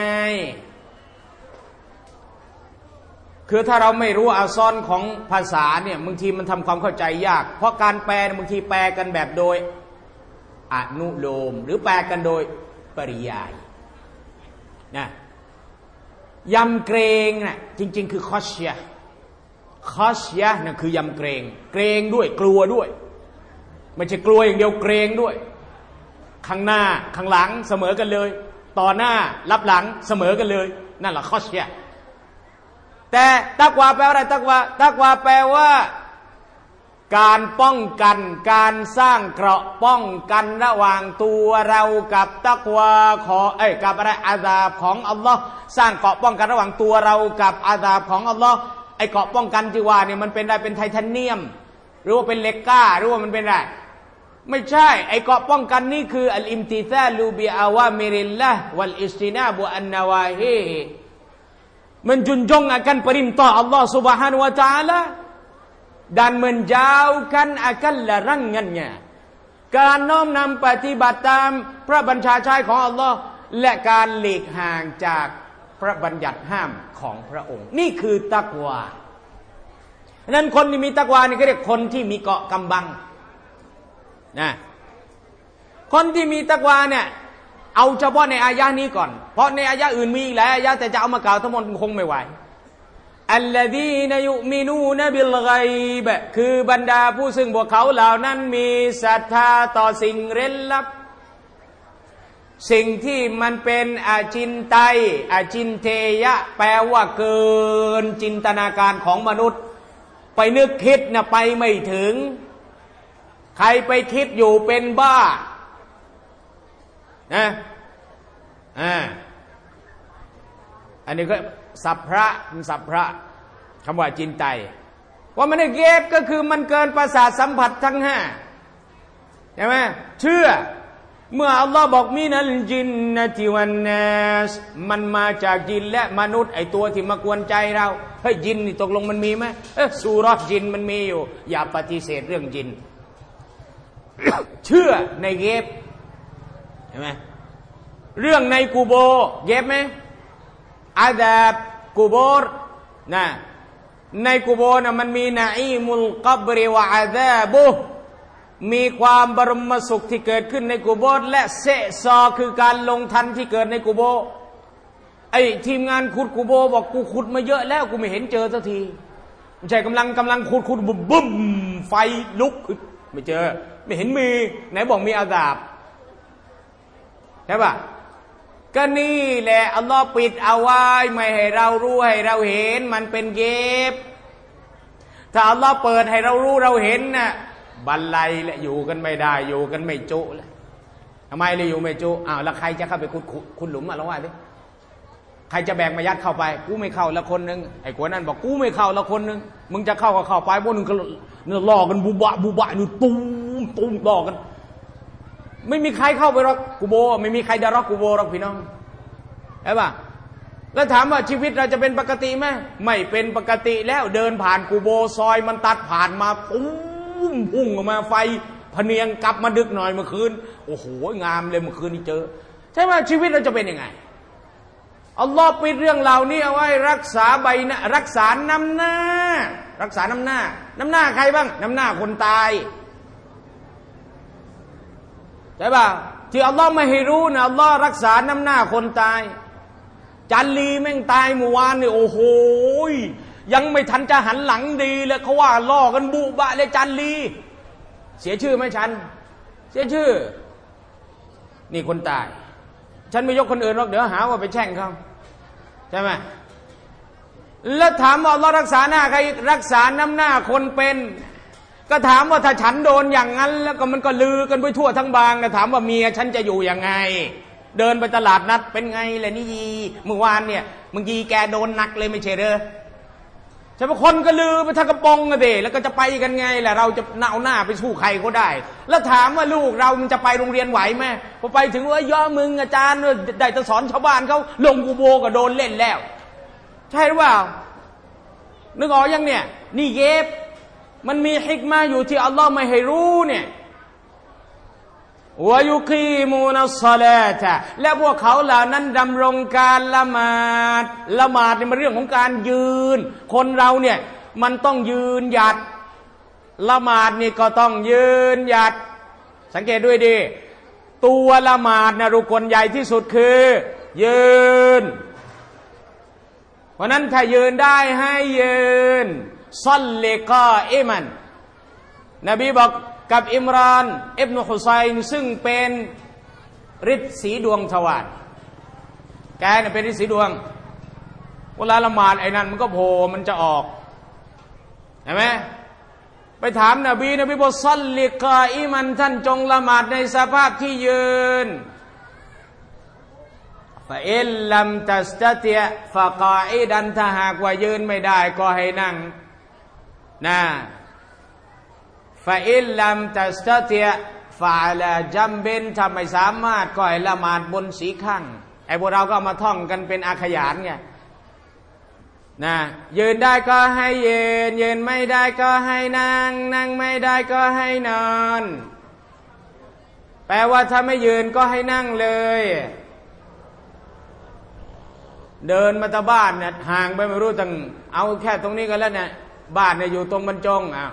คือถ้าเราไม่รู้อัลซอนของภาษาเนี่ยบางทีมันทำความเข้าใจยากเพราะการแปลบางทีแปลกันแบบโดยอนุโลมหรือแปลกันโดยปริยายนะยำเกรงน่ะจริงๆคือคอชยะคอชยะนั่นคือยำเกรงเกรงด้วยกลัวด้วยไม่ใช่กลัวอย่างเดียวเกรงด้วยข้างหน้าข้างหลังเสมอกันเลยต่อหน้ารับหลังเสมอกันเลยนั่นแหละคอชยะแต่ตักวาแปลว่าอะไรตักวาตักวาแปลว่าการป้องกันการสร้างเกราะป้องกันระหว่างตัวเรากับตักวาขอเอ้ยกับอะไรอาซาบของอัลลอฮ์สร้างเกราะป้องกันระหว่างตัวเรากับอาซาบของอัลลอฮ์ไอ้เกราะป้องกันที่ว่าเนี่ยมันเป็นอะไรเป็นไทเทเนียมหรือว่าเป็นเหล็กกล้าหรือว่ามันเป็นอะไรไม่ใช่ไอ้เกราะป้องกันนี่คืออัลอิมติซาลูบิอาวามิริลละห์วัลอิสตินาบุอันนาวาฮีmenjunjung akan perintah Allah Subhanahu wa taala dan menjauhkan akan larangannya การน้อมนำปฏิบัติตามพระบัญชาใช้ของอัลลอฮ์และการหลีกห่างจากพระบัญญัติห้ามของพระองค์นี่คือตักวาฉะนั้นคนที่มีตักวานี่ก็เรียกคนที่มีเกาะกำบังนะคนที่มีตักวาเนี่ยเอาเฉพาะในอายะนี้ก่อนเพราะในอายะอื่นมีอีกหลายอายะแต่จะเอามากล่าวทั้งหมดคงไม่ไหวอัลลดีนยุมินูนบิลฆอยบคือบรรดาผู้ซึ่งพวกเขาเหล่านั้นมีศรัทธาต่อสิ่งเร้นลับสิ่งที่มันเป็นอาจินไตยอาจินเทยะแปลว่าเกินจินตนาการของมนุษย์ไปนึกคิดนะไปไม่ถึงใครไปคิดอยู่เป็นบ้านะอ่าอันนี้ก็สัพพระสัพพระคำว่าจินไตว่ามันเก็บก็คือมันเกินประสาทสัมผัสทั้งห้าใช่ไหมเชื่อเมื่ออัลลอฮ์บอกมินัลจินนะติวันนัสมันมาจากจินและมนุษย์ไอตัวที่มากวนใจเราเฮ้ยจินนี่ตกลงมันมีไหมเออซูเราะห์จินมันมีอยู่อย่าปฏิเสธเรื่องจิน เชื่อในเกฟเห็นไหมเรื่องในกูโบเกฟไหมอาดาบกูโบรนะในกูโบนะมันมีนะอีมุลกับริวะอาดาบุมีความบรมสุขที่เกิดขึ้นในกูโบร์และเสซอคือการลงทันที่เกิดในกูโบร์ไอ้ทีมงานขุดกูโบร์บอกกูขุดมาเยอะแล้วกูไม่เห็นเจอสักทีไม่ใช่กำลังกำลังขุดขุดบุ้มบุ้มไฟลุกไม่เจอไม่เห็นมีไหนบอกมีอาซาบใช่ปะก็นี่แหละอัลลอฮ์ปิดเอาไว้ไม่ให้เรารู้ให้เราเห็นมันเป็นเก็บถ้าอัลลอฮ์เปิดให้เรารู้เราเห็นน่ะบันไลและอยู่กันไม่ได้อยู่กันไม่จุแล้วทำไมเลยอยู่ไม่จุอ้าวแล้วใครจะเข้าไปขุดขุดหลุมอ่ะเราว่าดิใครจะแบกมายัดเข้าไปกูไม่เข้าละคนนึงไอ้คนนั้นบอกกูไม่เข้าละคนนึงมึงจะเข้าก็เข้าไปพวกนึงก็เนี่ยล่อกันบุบะบุบะนี่ตุ้มตุ้มล่อกันไม่มีใครเข้าไปหรอกกูโบไม่มีใครจะรอกกูโบหรอกพี่น้องใช่ป่ะแล้วถามว่าชีวิตเราจะเป็นปกติไหมไม่เป็นปกติแล้วเดินผ่านกูโบซอยมันตัดผ่านมาปุ้มพุ่งออกมาไฟพเนียงกลับมาดึกหน่อยเมื่อคืนโอ้โหงามเลยเมื่อคืนนี้เจอใช่ไหมชีวิตเราจะเป็นยังไงอัลลอฮ์ปิดเรื่องเหล่านี้เอาไว้รักษาใบหน้ารักษาน้ำหน้ารักษาน้ำหน้าน้ำหน้าใครบ้างน้ำหน้าคนตายใช่ป่ะที่อัลลอฮ์ไม่ให้รู้นะอัลลอฮ์รักษาน้ำหน้าคนตายจันลีแม่งตายเมื่อวานนี่โอ้โหยังไม่ทันจะหันหลังดีเลยเขาว่าล่อกันบุบะเลยจันลีเสียชื่อไหมฉันเสียชื่อนี่คนตายฉันไม่ยกคนอื่นหรอกเดี๋ยวหาว่าไปแช่งเขาใช่ไหมแล้วถามว่าอัลลอฮ์รักษาหน้าใครรักษาน้ำหน้าคนเป็นก็ถามว่าถ้าฉันโดนอย่างนั้นแล้วก็มันก็ลือกันไปทั่วทั้งบางนะถามว่าเมียฉันจะอยู่ยังไงเดินไปตลาดนัดเป็นไงแหละนี่ยีเมื่อวานเนี่ยมึงยีแกโดนหนักเลยไม่ใช่เหรอใช่ไหมคนก็ลือไปทางกระปองกันเดแล้วก็จะไปกันไงแหละเราจะเอาหน้าไปสู้ใครก็ได้แล้วถามว่าลูกเรามันจะไปโรงเรียนไหวไหมพอไปถึงว่าย่อมึงอาจารย์ได้จะสอนชาวบ้านเขาลงกูโบก็โดนเล่นแล้วใช่หรือเปล่านึกออกยังเนี่ยนี่เย็บมันมีฮิกมาอยู่ที่อัลลอฮ์ไม่ให้รู้เนี่ยวะยุกีมูนัสศอลาตะและพวกเขาเหล่านั้นดำรงการละหมาดละหมาดนี่มันเรื่องของการยืนคนเราเนี่ยมันต้องยืนหยัดละหมาดนี่ก็ต้องยืนหยัดสังเกตด้วยดิตัวละหมาดนะรุกลใหญ่ที่สุดคือยืนเพราะนั้นถ้ายืนได้ให้ยืนซัลลิกออิมันนบีบอกกับอิมรานอิบนุฮุซัยน์ซึ่งเป็นฤทธิ์สีดวงทวารแกเนี่ยเป็นฤทธิ์สีดวงเวลาละหมาดไอ้นั่นมันก็โผล่มันจะออกเห็นไหมไปถามนบีนบีบอกซัลลิกออิมันท่านจงละหมาดในสภาพที่ยืนฟะอิลลัมตัสตะติฟะกออิดันถ้าหากว่ายืนไม่ได้ก็ให้นั่งนะฟาอิลลัมตัสตะติฟาลาจัมเบนถ้าไม่สามารถก็ให้ละหมาดบนสีข้างไอ้พวกเราก็เอามาท่องกันเป็นอาขยานไงนะยืนได้ก็ให้ยืนยืนไม่ได้ก็ให้นั่งนั่งไม่ได้ก็ให้นอนแปลว่าถ้าไม่ยืนก็ให้นั่งเลยเดินมาตะบ้านเนี่ยห่างไปไม่รู้ตั้งเอาแค่ตรงนี้ก็แล้วเนี่ยบ้านเนี่ยอยู่ตรงบรรจงอ่ะ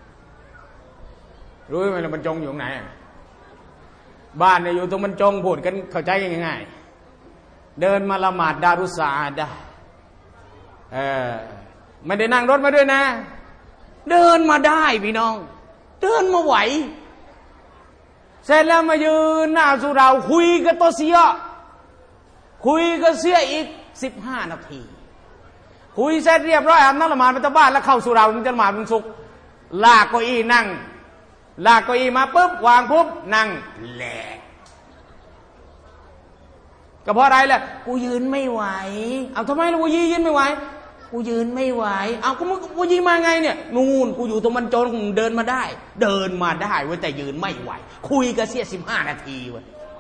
รู้ไหมล่ะบรรจงอยู่ไหนบ้านเนี่ยอยู่ตรงบรรจงพูดกันเข้าใจกันง่ายๆเดินมาละหมาดดารุสอาดะเออไม่ได้นั่งรถมาด้วยนะเดินมาได้พี่น้องเดินมาไหวเสร็จแล้วมายืนหน้าสุเราคุยกับตัวเสียคุยกับเสียอีกสิบห้านาทีคุยเสร็จเรียบร้อยอาบน้ำละหมาดไปตะบ้านแล้วเข้าสุเราจะละหมาดเป็นสุขลากเก้าอี้นั่งลากเก้าอี้มาปุ๊บวางปุ๊บนั่งแหละก็เพราะอะไรล่ะกูยืนไม่ไหวเอาทำไมล่ะกูยืนไม่ไหวกูยืนไม่ไหวเอากูกูยืนมาไงเนี่ยนู่นกูอยู่ตรงบรรจงเดินมาได้เดินมาได้เว้ยแต่ยืนไม่ไหวคุยกันเสียสิบห้านาทีเว้ย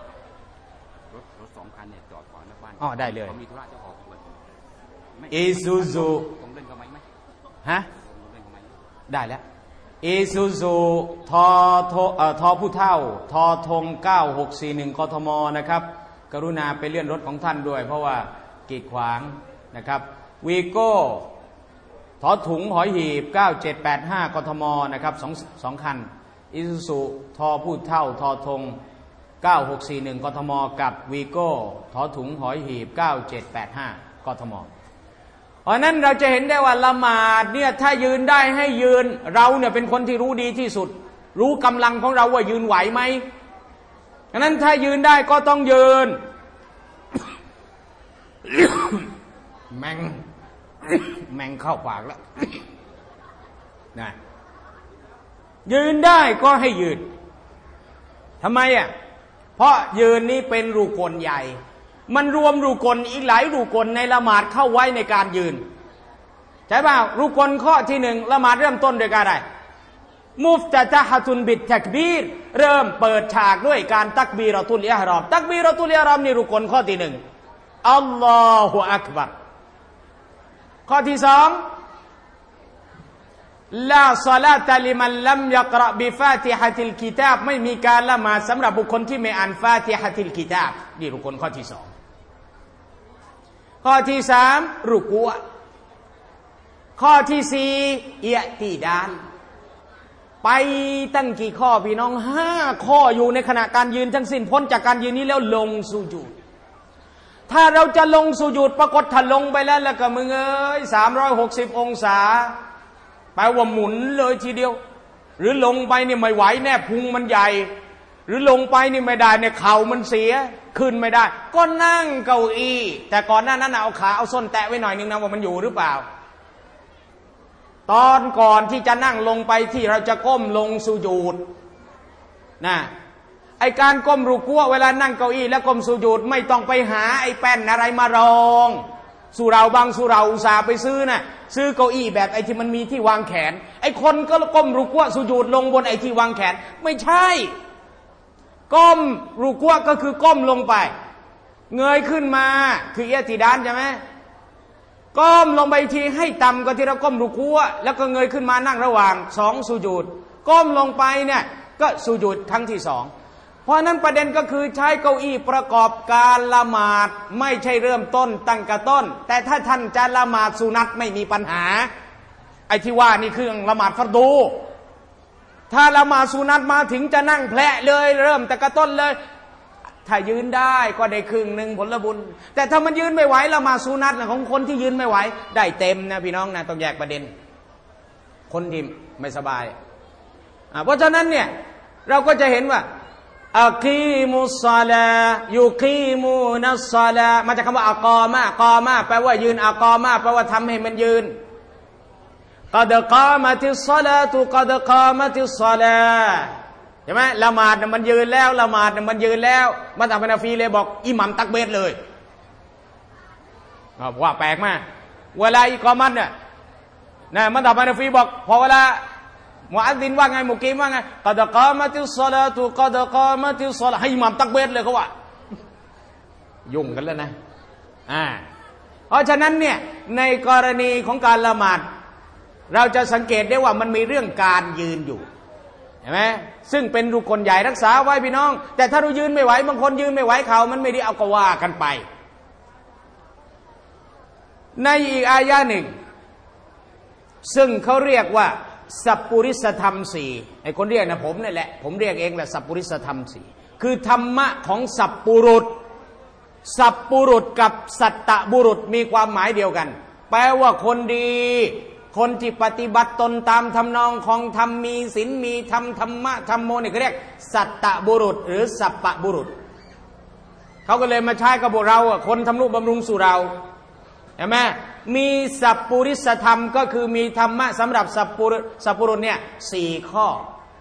องคันเนี่ยจอดขวางหน้าบ้านอ๋อได้เลยมีธุระจะออกอีซูซูผมเล่นกับไหมไหมฮะได้แล้วอีซูซูทอทอทอผู้เท่าทอทงเก้าหกสี่หนึ่งกทมนะครับกรุณาไปเลื่อนรถของท่านด้วยเพราะว่ากีดขวางนะครับวีโก้ทอถุงหอยหีบเก้าเจ็ดแปดห้ากทมนะครับสองสองคันอีซูซูทอผู้เท่าทอทงเก้าหกสี่หนึ่งกทมกับวีโก้ทอถุงหอยหีบเก้าเจ็ดแปดห้ากทมเพราะนั้นเราจะเห็นได้ว่าละหมาดเนี่ยถ้ายืนได้ให้ยืนเราเนี่ยเป็นคนที่รู้ดีที่สุดรู้กำลังของเราว่ายืนไหวไหมดังนั้นถ้ายืนได้ก็ต้องยืน แมง แมงเข้าปากแล้ว นะยืนได้ก็ให้ยืนทำไมอ่ะเพราะยืนนี้เป็นรูกลใหญ่มันรวมรูกลอีกหลายรูกลในละหมาดเข้าไว้ในการยืนใช่ป่าวรูกลข้อที่หนึ่งละหมาดเริ่มต้นด้วยการอะไรมุฟตะตะฮะตุนบิตตักบีรเริ่มเปิดฉากด้วยการตักบีรอตุลอิหรอมตักบีรอตุลอิหรอมนี่รูกลข้อที่หนึ่งอัลลอฮุอักบัรข้อที่สองลาศอลาตะลิมันลัมยักเราะบิฟาติฮะติลกิตาบไม่มีการละหมาดสำหรับบุคคลที่ไม่อ่านฟาติฮะติลกิตาบนี่รูกลข้อที่สองข้อที่สามรุกูอ์ข้อที่สี่อิอ์ติดาลไปตั้งกี่ข้อพี่น้องห้าข้ออยู่ในขณะการยืนทั้งสิ้นพ้นจากการยืนนี้แล้วลงสุญูดถ้าเราจะลงสุญูดปรากฏถ้าลงไปแล้วแล้วก็มึงเอ้ยสามร้อยหกสิบองศาแปลว่าหมุนเลยทีเดียวหรือลงไปนี่ไม่ไหวแน่พุงมันใหญ่หรือลงไปนี่ไม่ได้เนี่ยเข่ามันเสียขึ้นไม่ได้ก็นั่งเก้าอี้แต่ก่อนหน้านั้นเอาขาเอาส้นแตะไว้หน่อยนึงนะว่ามันอยู่หรือเปล่าตอนก่อนที่จะนั่งลงไปที่เราจะก้มลงสุญูดนะไอการก้มรุกูเวลานั่งเก้าอี้แล้วก้มสุญูดไม่ต้องไปหาไอแป้นอะไรมารองสุเราบางสุเราอุตส่าห์ไปซื้อนะซื้อเก้าอี้แบบไอที่มันมีที่วางแขนไอคนก็ก้มรุกูสุญูดลงบนไอที่วางแขนไม่ใช่ก้มรุกูก็คือก้มลงไปเงยขึ้นมาคืออิอ์ติดาลใช่ไหมก้มลงไปทีให้ต่ำกว่าที่เราก้มรุกูแล้วก็เงยขึ้นมานั่งระหว่างสองสุญูดก้มลงไปเนี่ยก็สุญูดครั้งที่สองเพราะนั้นประเด็นก็คือใช้เก้าอี้ประกอบการละหมาดไม่ใช่เริ่มต้นตั้งกระต้นแต่ถ้าท่านจะละหมาดสุนัตไม่มีปัญหาไอ้ที่ว่านี่คือละหมาดฟัรดูถ้าละหมาดสุนัตมาถึงจะนั่งแพละเลยเริ่มแต่กระต้นเลยถ้ายืนได้ก็ได้ครึ่งหนึ่งผลบุญแต่ถ้ามันยืนไม่ไหวละหมาดสุนัตของคนที่ยืนไม่ไหวได้เต็มนะพี่น้องนะต้องแยกประเด็นคนที่ไม่สบายเพราะฉะนั้นเนี่ยเราก็จะเห็นว่าอักีมุสซาลายุกีมูนัสซาลามาจากคำว่าอักอมะกอมะแปลว่ายืนอักอมะแปลว่าทำให้มันยืนกัดกามะติสซาลาตุกัดกามะติสซาลาใช่ไหมละหมาดมันยืนแล้วละหมาดมันยืนแล้วมาจากฮานาฟีเลยบอกอิหมัมตักเบรเลยว่าแปลกมากเวลาอิกอมัตเนี่ยนะมาจากฮานาฟีบอกพอเวลามุอัซซินว่าไงมุกีมว่าไงกัดกามะติสซาลาตุกัดกามะติสซาลาให้อิหมัมตักเบรเลยเขาว่ายุ่งกันแล้วนะอ่าเพราะฉะนั้นเนี่ยในกรณีของการละหมาดเราจะสังเกตได้ว่ามันมีเรื่องการยืนอยู่เห็นไหมซึ่งเป็นรุกลใหญ่รักษาไว้พี่น้องแต่ถ้าเรายืนไม่ไหวบางคนยืนไม่ไหวเขามันไม่ได้เอาก็ว่ากันไปในอีกอายะหนึ่งซึ่งเขาเรียกว่าสัพปุริสธรรมสี่ไอ้คนเรียกนะผมนี่แหละผมเรียกเองแหละสัพปุริสธรรมสี่คือธรรมะของสัพปุรุษสัพปุรุษกับสัตตบุรุษมีความหมายเดียวกันแปลว่าคนดีคนที่ปฏิบัติตนตามทำนองของธรรมมีศีลมีธรรมธรรมะธรรมโมนี่เขาเรียกสัตตบุรุษหรือสัพปะบุรุษเขาก็เลยมาใช้กับพวกเราคนทำนุบำรุงสู่เราเห็นไหมมีสัพปุริสธรรมก็คือมีธรรมะสำหรับสัพปุรุษสัพปุรุษเนี่ยสี่ข้อ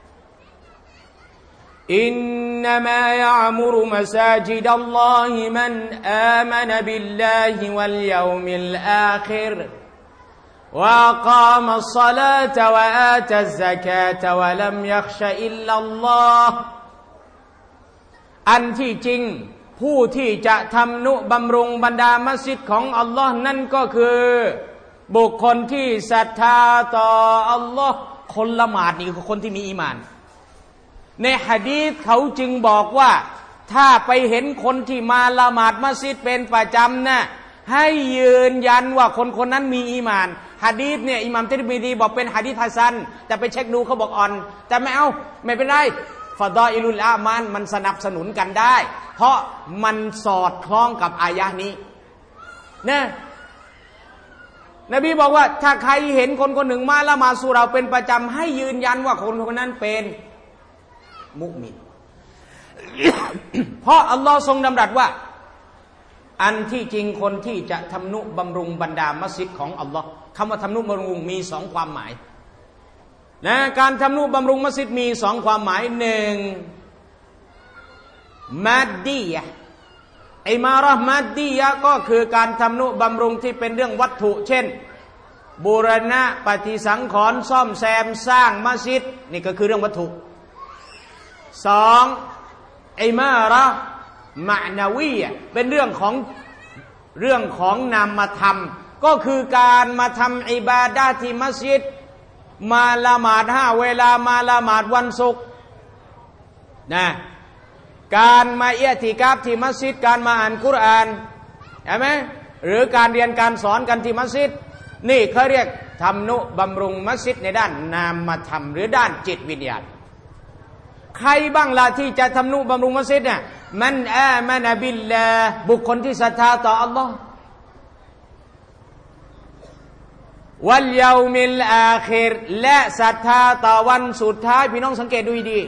อินนามายะมุรุมะซาจิดัลลอฮิมันอามันบิลลาฮิวัลยอมิลอาคิรوأقام الصلاة وآتى الزكاة ولم يخش إلا الله อันที่จริงผู้ที่จะทำนุบำรุงบรรดามัสยิดของอัลลอฮ์นั่นก็คือบุคคลที่ศรัทธาต่ออัลลอฮ์คนละหมาดนี่คือคนที่มีอีหม่านในหะดีษเขาจึงบอกว่าถ้าไปเห็นคนที่มาละหมาดมัสยิดเป็นประจำนะให้ยืนยันว่าคนคนนั้นมีอีหม่านหะดีษเนี่ยอิหม่ามติรมิซีบอกเป็นหะดีษฮัสซันแต่ไปเช็คดูเขาบอกอ่อนแต่ไม่เอาไม่เป็นไรฟะฎออิลุลอามันมันสนับสนุนกันได้เพราะมันสอดคล้องกับอายะนี้นะนบีบอกว่าถ้าใครเห็นคนคนหนึ่งมาละหมาดสู่เราเป็นประจำให้ยืนยันว่าคนคนนั้นเป็นมุมิน เพราะอัลลอฮ์ทรงดำรัสว่าอันที่จริงคนที่จะทำนุบำรุงบรรดามัสยิดของอัลลอฮ์คำว่าทำนุบำรุงมีสองความหมายนะการทำนุบำรุงมัสยิดมีสองความหมายหนึ่งมัดดียะอิมาระห์มัดดียะก็คือการทำนุบำรุงที่เป็นเรื่องวัตถุเช่นบูรณะปฏิสังขรณ์ซ่อมแซมสร้างมัสยิดนี่ก็คือเรื่องวัตถุสองอิมาระห์มะนาวียะเป็นเรื่องของเรื่องของนามธรรมก็คือการมาทำอิบาดะห์ที่มัสยิดมาละหมาดห้าเวลามาละหมาดวันศุกร์นะการมาอิอ์ติกาฟที่มัสยิดการมาอ่านกุรอานใช่ไหมหรือการเรียนการสอนกันที่มัสยิดนี่เขาเรียกทำนุบำรุงมัสยิดในด้านนามธรรมหรือด้านจิตวิญญาณใครบ้างล่ะที่จะทำนุบำรุงมัสยิดเนี่ยมันอามานะบิลลาห์บุคคลที่ศรัทธาต่ออัลลอฮ์วัลยามิลอาคิรและศรัทธาต่อวันสุดท้ายพี่น้องสังเกตดูดี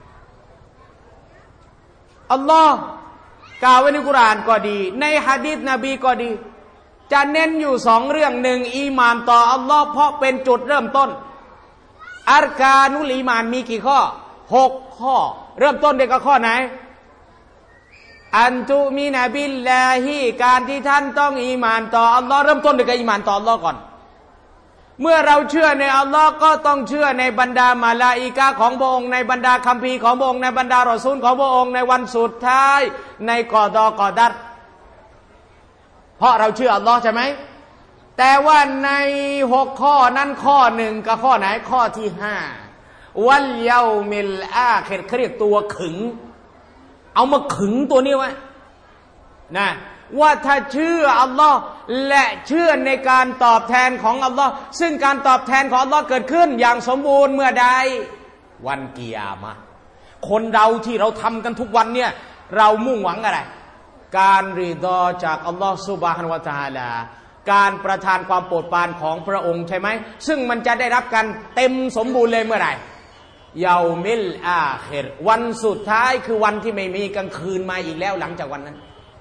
อัลลอฮ์กล่าวไว้ในกุรอานก็ดีในหะดีษนบีก็ดีจะเน้นอยู่สองเรื่องหนึ่งอีหม่านต่ออัลลอฮ์เพราะเป็นจุดเริ่มต้นอัรกานุลอีมานมีกี่ข้อหกข้อเริ่มต้นด้วยกับข้อไหนอันตุมินะบิลลาฮิการที่ท่านต้องอีหม่านต่ออัลลอฮ์เริ่มต้นด้วยกับอีหม่านต่ออัลลอฮ์ก่อนเมื่อเราเชื่อในอัลลอฮ์ก็ต้องเชื่อในบรรดามาลาอิกะห์ของพระองค์ในบรรดาคัมภีร์ของพระองค์ในบรรดารอซูลของพระองค์ในวันสุดท้ายในกอฎอกอดัรเพราะเราเชื่ออัลลอฮ์ใช่ไหมแต่ว่าในหกข้อนั้นข้อหนึ่งกับข้อไหนข้อที่ห้าวัลยามิลอาคิรเขาเรียกตัวขึงเอามาขึงตัวนี้ไว้นะว่าถ้าเชื่ออัลลอฮ์และเชื่อในการตอบแทนของอัลลอฮ์ซึ่งการตอบแทนของอัลลอฮ์เกิดขึ้นอย่างสมบูรณ์เมื่อใดวันกิยามะห์คนเราที่เราทำกันทุกวันเนี่ยเรามุ่งหวังอะไรการริฎอจากอัลลอฮ์ซุบฮานะฮูวะตะอาลาการประทานความโปรดปรานของพระองค์ใช่ไหมซึ่งมันจะได้รับกันเต็มสมบูรณ์เลยเมื่อไหร่เยามิลอาคิรวันสุดท้ายคือวันที่ไม่มีกลางคืนมาอีกแล้วหลังจากวันนั้น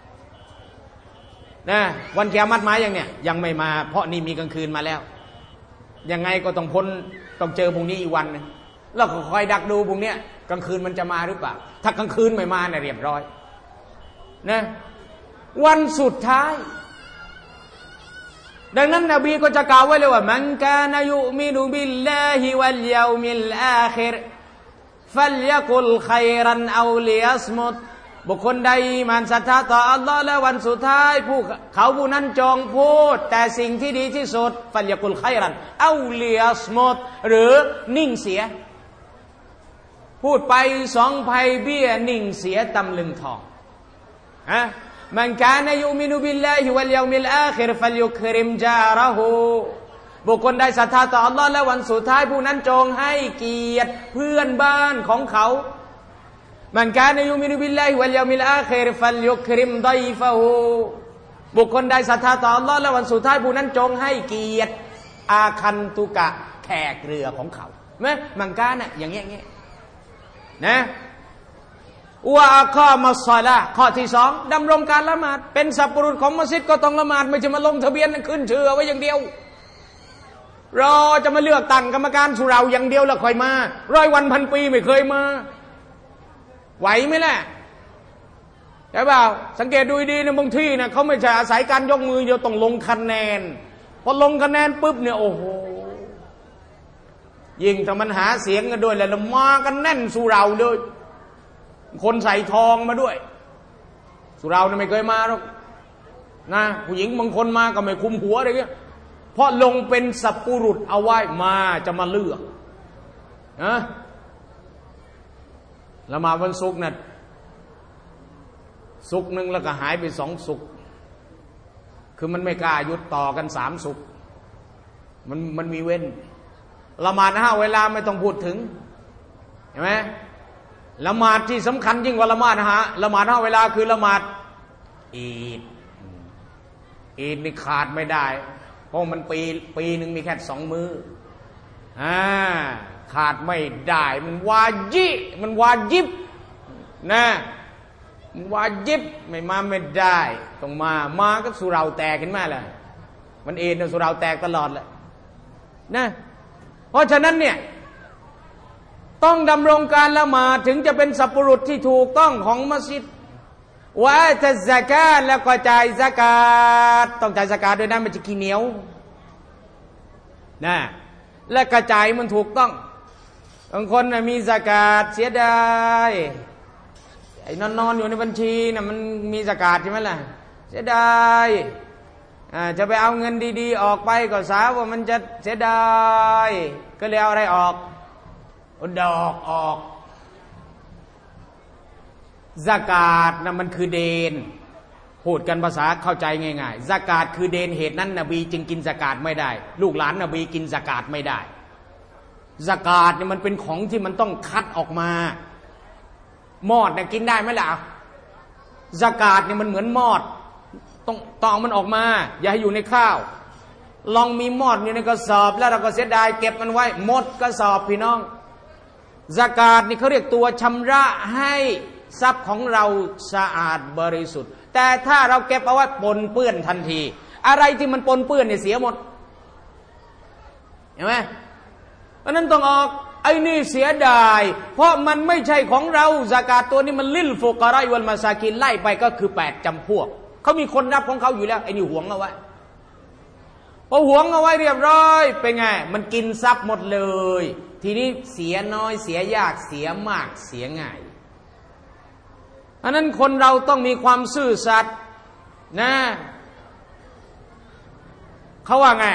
นะวันกิยามะห์มาอย่างเนี้ยยังไม่มาเพราะนี่มีกลางคืนมาแล้วยังไงก็ต้องพ้นต้องเจอพรุ่งนี้อีกวันนึงแล้วก็คอยดักดูพรุ่งนี้กลางคืนมันจะมาหรือเปล่าถ้ากลางคืนไม่มาเนี่ยเรียบร้อยนะวันสุดท้ายดังนั้นนบีก็จะกล่าวไว้เลยว่ามันกานะยุมินุบิลลาฮิวัลยามิลอาคิรฟัลยะกุลค็อยรันเอาลิยัสมุตบุคคลใดมันศรัทธาต่ออัลลอฮ์และวันสุดท้ายผู้เขาผู้นั้นจงพูดแต่สิ่งที่ดีที่สุดฟัลยะกุลค็อยรันเอาลิยัสมุตหรือนิ่งเสียพูดไปสองภัยเบี้ยนิ่งเสียตำลึงทองฮะมันกานะยุมินุบิลลาฮิวัลยามิลอาคิรฟัลยุคริมจาระฮูบุคคลใดศรัทธาต่ออัลลอฮ์และวันสุดท้ายผู้นั้นจงให้เกียรติเพื่อนบ้านของเขามันกานะยุมินุบิลลาฮิวัลยามิลอาคิรฟัลยุคริมฎอยฟะฮูบุคคลใดศรัทธาต่ออัลลอฮ์และวันสุดท้ายผู้นั้นจงให้เกียรติอาคันตุกะแขกเรือของเขาไหมมันกานะอย่างเงี้ยงี้นะว่าข้อมาศอลาห์ข้อที่สองดำรงการละหมาดเป็นสัพปรุษของมัสยิดก็ต้องละหมาดไม่ใช่มาลงทะเบียนขึ้นชื่อไว้อย่างเดียวรอจะมาเลือกตั้งกรรมการสุเราอย่างเดียวแล้วค่อยมาร้อยวันพันปีไม่เคยมาไหวไหมล่ะใช่เปล่าสังเกตดูดีนะบางที่นะเขาไม่ใช่อาศัยการยกมือเดียวต้องลงคะแนนพอลงคะแนนปุ๊บเนี่ยโอ้โหยิ่งถ้ามันหาเสียงกันด้วยแล้วมากันแน่นสุเราเลยคนใส่ทองมาด้วยสุเราเนี่ยไม่เคยมาหรอกนะผู้หญิงบางคนมาก็ไม่คุมหัวอะไรเงี้ยเพราะลงเป็นสัพปุรุษเอาไว้มาจะมาเลือกนะละหมาดวันศุกร์เนี่ยศุกร์หนึ่งแล้วก็หายไปสองศุกร์คือมันไม่กล้าหยุดต่อกันสามศุกร์มันมันมีเว้นละหมาดห้าเวลาไม่ต้องพูดถึงเห็นไหมละหมาดที่สำคัญยิ่งกว่าละหมาดฮะละหมาดห้าเวลาคือละหมาดอีดอีดนี่ขาดไม่ได้เพราะมันปีปีหนึ่งมีแค่สองมื้ออ่าขาดไม่ได้มันวาญิมันวาญิบนะมันวาญิบไม่มาไม่ได้ต้องมามาก็สุเราแตกขึ้นมาเลยมันเอ็นสุเราแตกตลอดแหละนะเพราะฉะนั้นเนี่ยต้องดำรงการละหมาดถึงจะเป็นสัพพุรุษที่ถูกต้องของมัสยิดว่าจะซะกาตแล้วก็จ่ายซะกาตต้องจ่ายซะกาตด้วยนะมันจะขี้เหนียวนะและกระจายมันถูกต้องบางคนนะมีซะกาตเสียดายไอ้นอนๆอยู่ในบัญชีนะมันมีซะกาตใช่ไหมล่ะเสียดายจะไปเอาเงินดีๆออกไปก็สาว่ามันจะเสียดายก็เลยเอาอะไรออกดอกออกซะกาตนะมันคือเดนพูดกันภาษาเข้าใจง่ายๆซะกาตคือเดนเหตุนั้นนบีจึงกินซะกาตไม่ได้ลูกหลานนบีกินซะกาตไม่ได้ซะกาตเนี่ยมันเป็นของที่มันต้องคัดออกมามอดเนี่ยกินได้ไหมล่ะซะกาตเนี่ยมันเหมือนมอดต้องต้องเอามันออกมาอย่าให้อยู่ในข้าวลองมีมอดอยู่ในกระสอบแล้วเราก็เสียดายเก็บมันไว้หมดกระสอบพี่น้องซะกาตนี่เขาเรียกตัวชำระให้ทรัพย์ของเราสะอาดบริสุทธิ์แต่ถ้าเราเก็บเอาไว้ปนเปื้อนทันทีอะไรที่มันปนเปื้อนเนี่ยเสียหมดเห็นไหมเพราะนั้นต้องออกไอ้นี่เสียดายเพราะมันไม่ใช่ของเราซะกาตตัวนี้มันลิลฟุกะรอวัลมาซากินไล่ไปก็คือแปดจำพวกเขามีคนรับของเขาอยู่แล้วไอ้นี่หวงเอาไว้พอหวงเอาไว้เรียบร้อยเป็นไงมันกินทรัพย์หมดเลยทีนี้เสียน้อยเสียยากเสียมากเสียง่ายอันนั้นคนเราต้องมีความซื่อสัตย์นะเขาว่าไง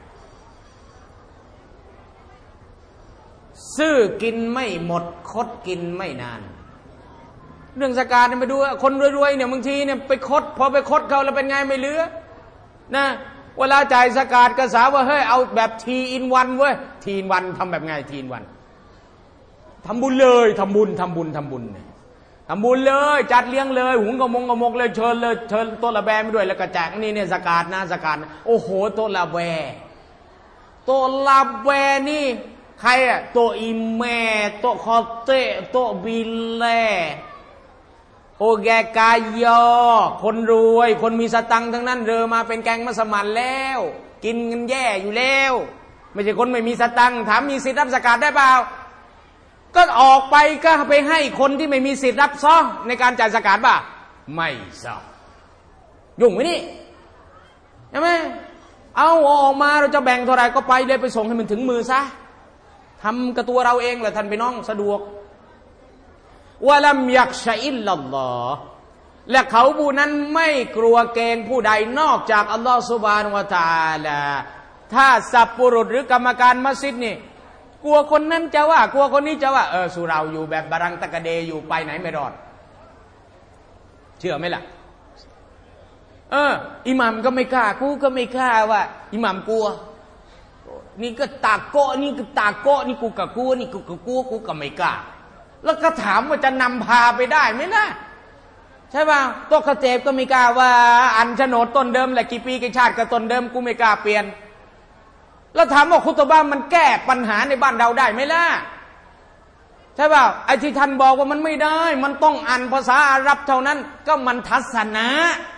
ซื่อกินไม่หมดคดกินไม่นานเรื่องซะกาตเนี่ยไปดูคนรวยๆเนี่ยบางทีเนี่ยไปคดพอไปคดเขาแล้วเป็นไงไม่เหลือนะเวลาจ่ายซะกาตก็สาว่าเฮ้ยเอาแบบทีอินวันเว้ยทีอินวันทำแบบไงทีอินวันทำบุญเลยทำบุญทำบุญทำบุญทำบุญเลยจัดเลี้ยงเลยหุงกระมงกระมกเลยเชิญเลยเชิญโต๊ะละแบไปด้วยแล้วก็แจกนี่เนี่ยซะกาตนะซะกาตโอ้โหโต๊ะละแบโต๊ะละแบนี่ใครอะโต๊ะอิมแม่โต๊ะคอเตะโต๊ะบิลเล่โอแกกายอคนรวยคนมีสตังค์ทั้งนั้นเรือมาเป็นแกงมัสมั่นแล้วกินเงินแย่อยู่แล้วไม่ใช่คนไม่มีสตังค์ถามมีสิทธิ์รับซะกาตได้เปล่าก็ออกไปก็ไปให้คนที่ไม่มีสิทธิ์รับซ้อในการจ่ายซะกาตป่ะไม่ซ้อยุ่งไหมนี่ใช่ไหมเอาออกมาเราจะแบ่งเท่าไหร่ก็ไปเลยไปส่งให้มันถึงมือซะทำกับตัวเราเองแหละท่านพี่น้องสะดวกวะลัมยักชะอิลลัลลอฮ์และเขาผู้นั้นไม่กลัวเกรงผู้ใดนอกจากอัลลอฮ์ซุบฮานะฮูวะตะอาลาถ้าสัพปุรุษหรือกรรมการมัสยิดนี่กลัวคนนั้นจะว่ากลัวคนนี้จะว่าเออสุเราอยู่แบบบารังตะกะเดอยู่ไปไหนไม่รอดเชื่อไหมล่ะเอออิหม่ามก็ไม่กล้ากูก็ไม่กล้าว่าอิหม่ามกลัวนี่ก็ตากโกนี่ก็ตากโกนี่กูกับกูนี่กูกับกูกูก็ไม่กล้าแล้วก็ถามว่าจะนำพาไปได้ไหมนะใช่ป่ะโต๊ะขเจบก็ไม่กล้าว่าอันโฉนดต้นเดิมแหละกี่ปีกี่ชาติกับต้นเดิมกูไม่กล้าเปลี่ยนแล้วถามว่าคุตบะห์มันแก้ปัญหาในบ้านเราได้ไหมล่ะใช่ป่ะไอ้ที่ท่านบอกว่ามันไม่ได้มันต้องอ่านภาษาอาหรับเท่านั้นก็มันทัศนะ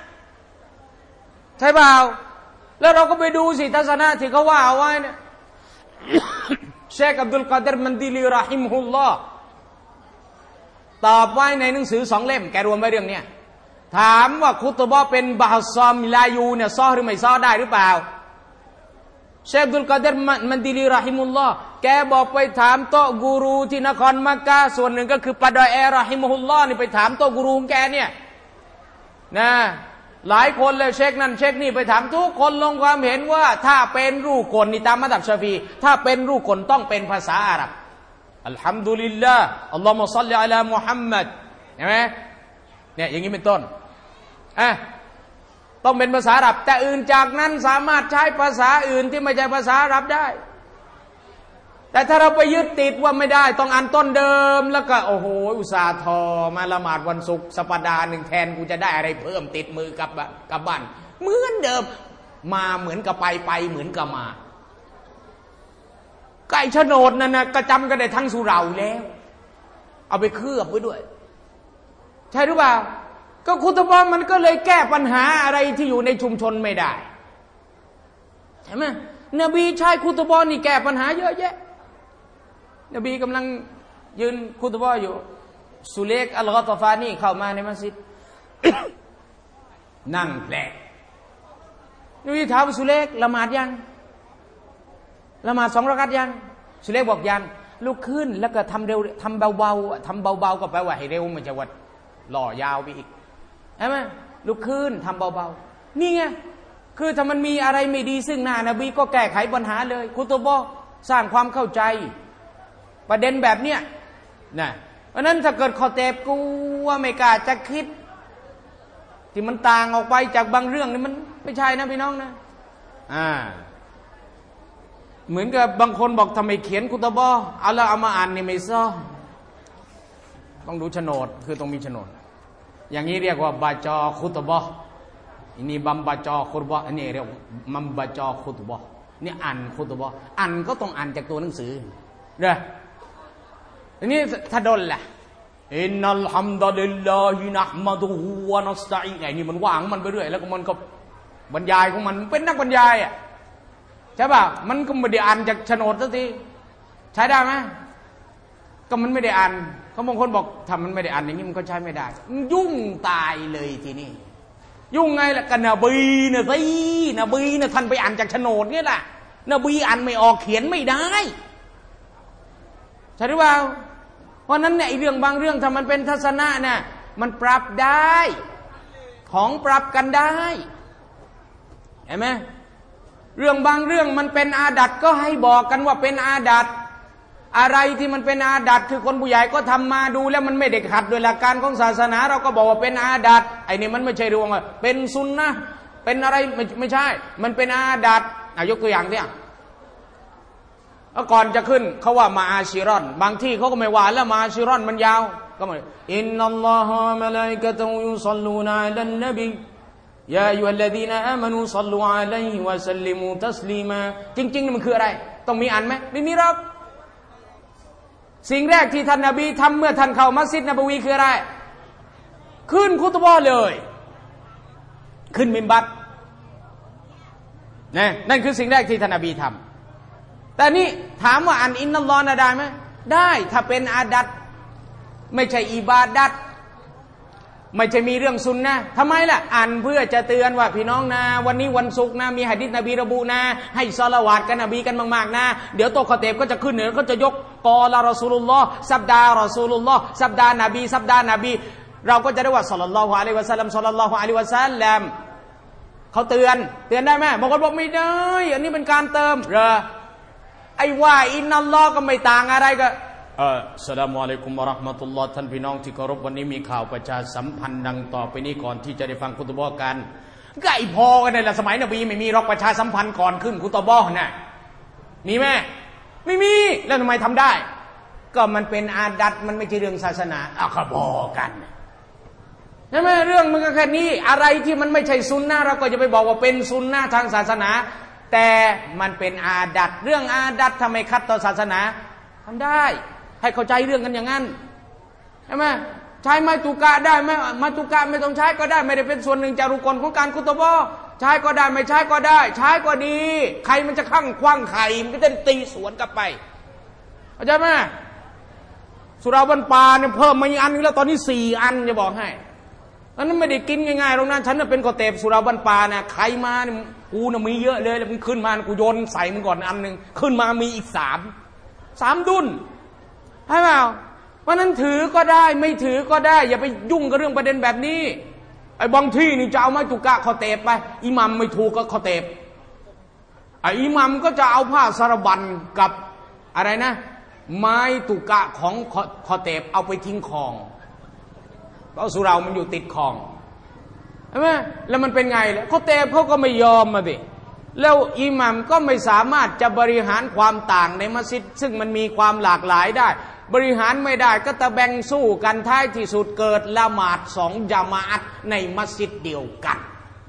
ใช่ป่ะแล้วเราก็ไปดูสิทัศนะที่เขาว่าเอาไว้เนี่ยเชคอับดุลกอดิรมันดีลีรอฮิมฮุลลอฮ์ตอบไว้ในหนังสือสองเล่มแกรวมไว้เรื่องนี้ถามว่าคุตบะห์เป็นบะฮัสซอมิลายูเนี่ยซ้อหรือไม่ซ้อได้หรือเปล่าเชคอับดุลกอดิรมันดีลีรอฮิมุลลอฮ์แกบอกไปถามโต๊ะกูรูที่นครมักกะห์ส่วนหนึ่งก็คือปะดอยแอรอฮิมุลลอฮ์นี่ไปถามโต๊ะกูรูของแกเนี่ยนะหลายคนเลยเช็คนั่นเช็คนี่ไปถามทุกคนลงความเห็นว่าถ้าเป็นรูปกลนี่ตามมัธยับชาฟีถ้าเป็นรูปกลต้องเป็นภาษาอาหรับอัลฮัมดุลิลลาห์อัลลอฮุมะศ็อลลิอะลามุฮัมมัดเห็นไหมเนี่ยอย่างนี้เป็นต้นอ่ะต้องเป็นภาษาอาหรับแต่อื่นจากนั้นสามารถใช้ภาษาอื่นที่ไม่ใช่ภาษาอาหรับได้แต่ถ้าเราไปยึดติดว่าไม่ได้ต้องอ่านต้นเดิมแล้วก็โอ้โหอุตส่าห์ทอมาละหมาดวันศุกร์สัปดาห์หนึ่งแทนกูจะได้อะไรเพิ่มติดมือกลับกลับบ้านเหมือนเดิมมาเหมือนกับไปไปเหมือนกับมาไก่โฉนดนั่นนะกระจำกันได้ทั้งสุเหร่าแล้วเอาไปเคลือบไว้ด้วยใช่หรือเปล่าก็คุตบะห์มันก็เลยแก้ปัญหาอะไรที่อยู่ในชุมชนไม่ได้ใช่ไหมนบีใช้คุตบะห์นี่แก้ปัญหาเยอะแยะนบีกำลังยืนคุตบะห์อยู่สุเลกอัลกอตฟานีเข้ามาในมัสยิด นั่งแปลกนบีถามสุเลกละหมาดยังละหมาดสองเราะกัตยังสุเลกบอกยังลุกขึ้นแล้วก็ทำเร็วทำเบาๆทำเบาๆก็แปลว่าให้เร็วมันจะวัดหล่อยาวไปอีกใช่ไหมลุกขึ้นทำเบาๆนี่ไงคือถ้ามันมีอะไรไม่ดีซึ่งหน้านบีก็แก้ไขปัญหาเลยคุตบะห์สร้างความเข้าใจประเด็นแบบเนี้ยนะเพราะนั้นถ้าเกิดขอเตบกูว่าไม่กล้าจะคิดที่มันต่างออกไปจากบางเรื่องนี่มันไม่ใช่นะพี่น้องนะอ่าเหมือนกับบางคนบอกทำไมเขียนคุตบะห์เอาละเอามาอ่านนี่ไม่ซ้อต้องดูโฉนดคือต้องมีโฉนดอย่างนี้เรียกว่าบาจอคุตบะห์อันนี้บัมบาจอคุตบะห์อันนี้เรียกมัมบาจอคุตบะห์นี่อ่านคุตบะห์อ่านก็ต้องอ่านจากตัวหนังสือเด้อทีนี้ถ้าดนล่ะอินนัลฮัมดุลิลลาฮินะห์มะดุฮูวะนัสตะอีนไอ้นี่มันว่างมันไปเรื่อยแล้วก็มันก็บรรยายของมันเป็นนักบรรยายอ่ะใช่ป่ะมันก็ไม่ได้อ่านจากโฉนดสักทีใช้ได้ไหมก็มันไม่ได้อ่านเขาบางคนบอกถ้ามันไม่ได้อ่านอย่างนี้มันก็ใช้ไม่ได้ยุ่งตายเลยทีนี้ยุ่งไงล่ะกันนบีนะสินบีนะท่านไปอ่านจากโฉนดนี่แหละนบีอ่านไม่ออกเขียนไม่ได้ใช่หรือเปล่าเพราะนั้นเนี่ยไอ้เรื่องบางเรื่องถ้ามันเป็นทัศนะเนี่ยมันปรับได้ของปรับกันได้เห็นไหมเรื่องบางเรื่องมันเป็นอาดัตก็ให้บอกกันว่าเป็นอาดัตอะไรที่มันเป็นอาดัตคือคนผู้ใหญ่ก็ทำมาดูแล้วมันไม่ได้ขัดโดยหลักการของศาสนาเราก็บอกว่าเป็นอาดัตไอ้นี่มันไม่ใช่เรื่องว่าเป็นซุนนะเป็นอะไรไม่ไม่ใช่มันเป็นอาดัตอ่ะยกตัวอย่างเนี่ยก่อนจะขึ้นเขาว่ามาอาชิรอนบางที่เขาก็ไม่ว่าแล้วมาอาชิรอนมันยาวก็ไม่อินนัลลอฮะมะลาอิกะตุยุศ็อลลูนะอะลันนบียาอัยยูฮัลลซีนาอามานูศ็อลลูอะลัยฮิวะซัลลิมูตัสลีมาจริงๆนี่มันคืออะไรต้องมีอ่านไหมไม่มีหรอกสิ่งแรกที่ท่านนบีทำเมื่อท่านเข้ามัสยิดนบวีคืออะไรขึ้นคุตบะห์เลยขึ้นมิมบัรนะนั่นคือสิ่งแรกที่ท่านนบีทำแต่นี่ถามว่าอันอินนัลลอฮ์นะได้ไหมได้ถ้าเป็นอาดัตไม่ใช่อิบาดัตไม่ใช่มีเรื่องซุนนะทำไมล่ะอ่านเพื่อจะเตือนว่าพี่น้องนะวันนี้วันศุกร์นะมีหะดีษนบีระบุนะให้ศอลาวาตกันนบีกันมากๆนะเดี๋ยวโตคอเตบก็จะขึ้นเหนือก็จะยกกอละรอซูลุลลอฮ์สับดารอซูลุลลอฮ์สับดานบีสับดานบีเราก็จะได้ว่าศ็อลลัลลอฮุอะลัยฮิวะซัลลัมศ็อลลัลลอฮุอะลัยฮิวะซัลลัมเขาเตือนเตือนได้ไหมบางคนบอกไม่ได้อันนี้เป็นการเติมเหรอไอ้ว่าอินนัลลอฮ์ก็ไม่ต่างอะไรก็เอออัสสลามุอะลัยกุมวะเราะห์มะตุลลอฮ์ท่านพี่น้องที่เคารพวันนี้มีข่าวประชาสัมพันธ์ดังต่อไปนี้ก่อนที่จะได้ฟังคุตบะห์กันก็ไอ้พอกันนี่แหละสมัยนบีไม่มีรอกประชาสัมพันธ์ก่อนขึ้นคุตบะห์น่ะมีไหมไม่มีแล้วทำไมทำได้ก็มันเป็นอาดัตมันไม่ใช่เรื่องศาสนาเอาก็บอกกันใช่ไหมเรื่องมันก็แค่นี้อะไรที่มันไม่ใช่ซุนนะเราก็จะไปบอกว่าเป็นซุนนะทางศาสนาแต่มันเป็นอาดัตเรื่องอาดัตทำไมคัดต่อศาสนาทำได้ให้เข้าใจเรื่องกันอย่างนั้นใช่ไหมใช้ไม้ตุกะได้ไหมไม้ตุกะไม่ต้องใช้ก็ได้ไม่ได้เป็นส่วนหนึ่งจากรุกลของการคุตบะห์ใช้ก็ได้ไม่ใช้ก็ได้ใช้ก็ดีใครมันจะข้างคว้างไข่มันก็จะตีสวนกลับไปเข้าใจไหมสุราบันปาเนี่ยเพิ่มมาอีกอันนึงแล้วตอนนี้สี่อันจะบอกให้อันนั้นไม่ได้กินง่ายๆตรงนั้นฉันน่ะเป็นกอเตบสุราบันปานะใครมาเนี่ยกูน่ะมีเยอะเลยแล้วมึงขึ้นมากูโยนใส่มึงก่อนอันนึงขึ้นมามีอีกสามสามดุนใช่เปล่าเพราะนั้นถือก็ได้ไม่ถือก็ได้อย่าไปยุ่งกับเรื่องประเด็นแบบนี้ไอ้บางที่นี่จะเอาไม้ตุกะคอเตบไปอิหมัมไม่ถูกก็คอเตบไอ้อิหมัมก็จะเอาผ้าสารบัญกับอะไรนะไม้ตุกะของคอเตบเอาไปทิ้งคลองเพราะสุเรามันอยู่ติดคลองใช่ไหมแล้วมันเป็นไงล่ะคอเตบเขาก็ไม่ยอมมาดิแล้วอิหมัมก็ไม่สามารถจะบริหารความต่างในมัสยิดซึ่งมันมีความหลากหลายได้บริหารไม่ได้ก็ตะแบ่งสู้กันท้ายที่สุดเกิดละหมาดสองญะมาอะห์ในมัสยิดเดียวกัน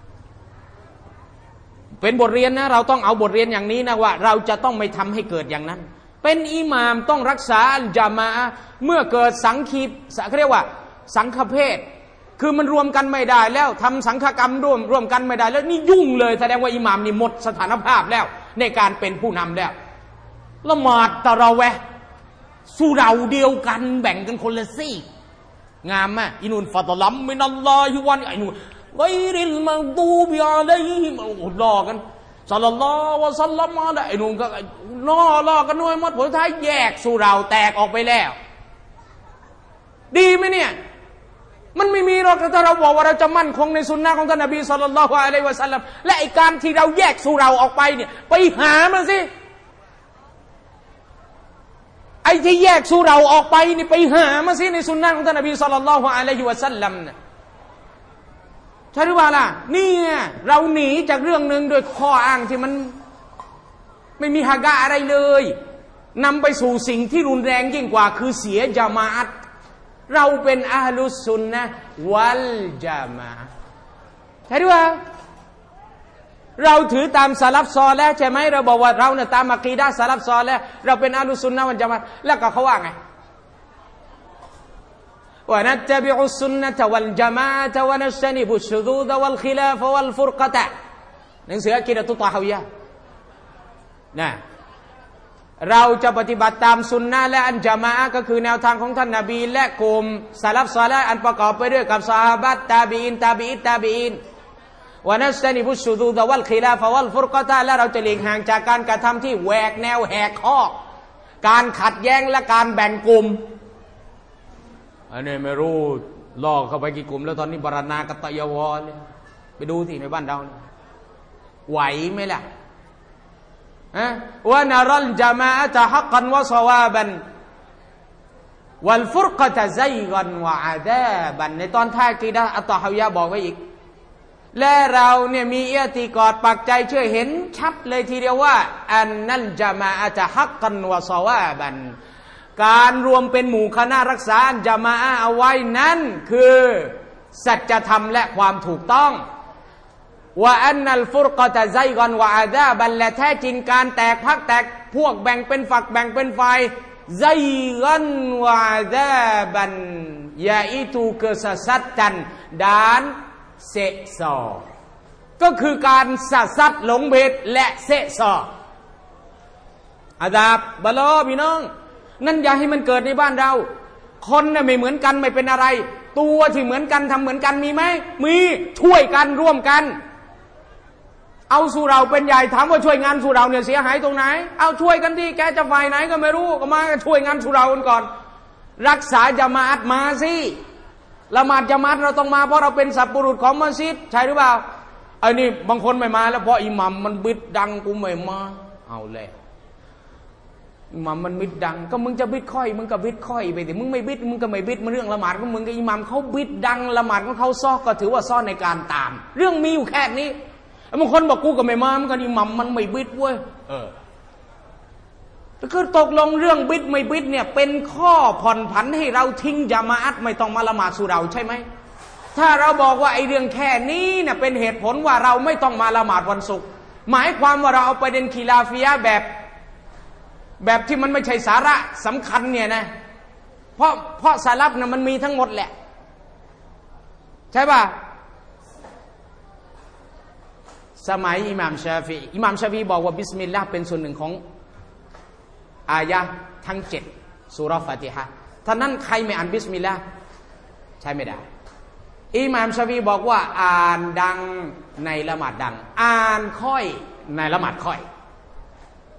เป็นบทเรียนนะเราต้องเอาบทเรียนอย่างนี้นะว่าเราจะต้องไม่ทำให้เกิดอย่างนั้นเป็นอิหม่ามต้องรักษาอัลญะมาอะห์เมื่อเกิดสังคีเขาเรียกว่าสังฆเพศคือมันรวมกันไม่ได้แล้วทำสังฆกรรมร่วมร่วมกันไม่ได้แล้วนี่ยุ่งเลยแสดงว่าอิหม่ามนี่หมดสถานภาพแล้วในการเป็นผู้นำแล้วละหมาดตะเราะเวห์สุเราเดียวกันแบ่งกันคนละซี่งามไหมอินุนฟาตลัมมินัลลอฮิวันไอ้นู่นไกริลมัฆดูบิอะลัยฮิมโอ้ล้อกันศ็อลลัลลอฮุอะซัลลัมอะลัยไอ้นู่นก็ล้อล้อกันด้วยหมดผลท้ายแยกสุเราแตกออกไปแล้วดีไหมเนี่ยมันไม่มีหรอกถ้าเราบอกว่าเราจะมั่นคงในสุนนะของท่านนบีศ็อลลัลลอฮุอะลัยฮิวะซัลลัมและไอ้การที่เราแยกสุเราออกไปเนี่ยไปหามันสิไอ้ที่แยกสุเราออกไปนี่ไปหามาสิในสุนนะของท่านนบีศ็อลลัลลอฮุอะลัยฮิวะซัลลัมนะใช่หรือเปล่าล่ะนี่เราหนีจากเรื่องนึงโดยข้ออ้างที่มันไม่มีฮากะอะไรเลยนำไปสู่สิ่งที่รุนแรงยิ่งกว่าคือเสียญะมาอะห์เราเป็นอะห์ลุสซุนนะห์วัลญะมาอะห์ใช่หรือเปล่าเราถือตามซะลัฟซอลิห์ใช่ไหมเราบอกว่าเราเนี่ยตามอะกีดะห์ซะลัฟซอลิห์เราเป็นอะห์ลุสซุนนะห์วัลญะมาอะห์แล้วก็เขาว่าไงว่านัตตะบิอุสซุนนะฮะวัลญะมาอะฮ์วะนัจตะนิบุชชุดูฎวัลคิลาฟวัลฟุรกะตะหนังสืออะกีดะตุตตะฮาวิยะห์นะเราจะปฏิบัติตามสุนนะห์และอันญะมาอะห์ก็คือแนวทางของท่านนบีและกลุ่มซะลัฟซอลิห์อันประกอบไปด้วยกับซอฮาบะห์ตาบีอีนตาบีอิตตาบีอีนวะนัจตะนิบุชชุดูฎวัลคิลาฟวัลฟุรกะตะและเราจะหลีกห่างจากการกระทำที่แหวกแนวแหกข้อการขัดแย้งและการแบ่งกลุ่มอันนี้ไม่รู้ล่อเข้าไปกี่กลุ่มแล้วตอนนี้บารณากัตยวอเลยไปดูที่ในบ้านเราไหวไหมล่ะฮะวะนารัลญะมาอะตะฮักกันวะศอวาบันวัลฟุรกะตะซัยกันวะอะดาบันในตอนท้ายกีดะห์อัตตะฮาวิยะห์บอกไว้อีกและเราเนี่ยมีอิอติกอดปักใจเชื่อเห็นชัดเลยทีเดียวว่าอันนัลญะมาอะตะฮักกันวะศอวาบันการรวมเป็นหมู่คณะรักษาญะมาอะห์เอาไว้นั้นคือสัจธรรมและความถูกต้องว่าอันนัลฟุรกะตะซัยกันวะอะดาบันและแท้จริงการแตกพรรคแตกพวกแบ่งเป็นฝักแบ่งเป็นฝ่ายซัยกันวะอะดาบันยาอิตุกะซะซัดตันดานเสซอก็คือการสะสัดหลงผิดและเสซออาดาบบะลอพี่น้องนั่นอย่าให้มันเกิดในบ้านเราคนน่ะไม่เหมือนกันไม่เป็นอะไรตัวที่เหมือนกันทำเหมือนกันมีไหมมีช่วยกันร่วมกันเอาสู่เราเป็นใหญ่ถามว่าช่วยงานสู่เราเนี่ยเสียหายตรงไหนเอาช่วยกันที่แกจะฝ่ายไหนก็ไม่รู้ก็มาช่วยงานสู่เรากันก่อนรักษาญะมาอะห์มาสิละหมาดญะมาอะห์เราต้องมาเพราะเราเป็นสัพบุรุษของมัสยิดใช่หรือเปล่าไอ้นี่บางคนไม่มาแล้วเพราะอิหมัมมันบิดดังกูไม่มาเอาแล้วอิหมัมมันบิดดังก็มึงจะบิดค่อยมึงก็บิดค่อยไปสิมึงไม่บิดมึงก็ไม่บิดมันเรื่องละหมาดของมึงกับอิหมัมเขาบิดดังละหมาดของเขาซ้อก็ถือว่าซ้อในการตามเรื่องมีอยู่แค่นี้บางคนบอกกูก็ไม่มามันก็อิหมัมมันไม่บิดเว้ยเออคือตกลงเรื่องบิดไม่บิดเนี่ยเป็นข้อผ่อนผันให้เราทิ้งญะมาอะห์ไม่ต้องมาละหมาดสู่เราใช่ไหมถ้าเราบอกว่าไอ้เรื่องแค่นี้เนี่ยเป็นเหตุผลว่าเราไม่ต้องมาละหมาดวันศุกร์หมายความว่าเราเอาประเด็นคีลาฟิยะห์แบบแบบที่มันไม่ใช่สาระสำคัญเนี่ยนะเพราะเพราะสาลับนะมันมีทั้งหมดแหละใช่ป่ะสมัยอิหม่ามชาฟีอีอิหม่ามชาฟีบอกว่าบิสมิลลาห์เป็นส่วนหนึ่งของอายะห์ทั้งเจ็ดซูเราะห์ฟาติฮะห์ท่านั้นใครไม่อ่านบิสมิลลาห์ใช่ไม่ได้อิหม่ามชาฟีบอกว่าอ่านดังในละหมาดดังอ่านค่อยในละหมาดค่อย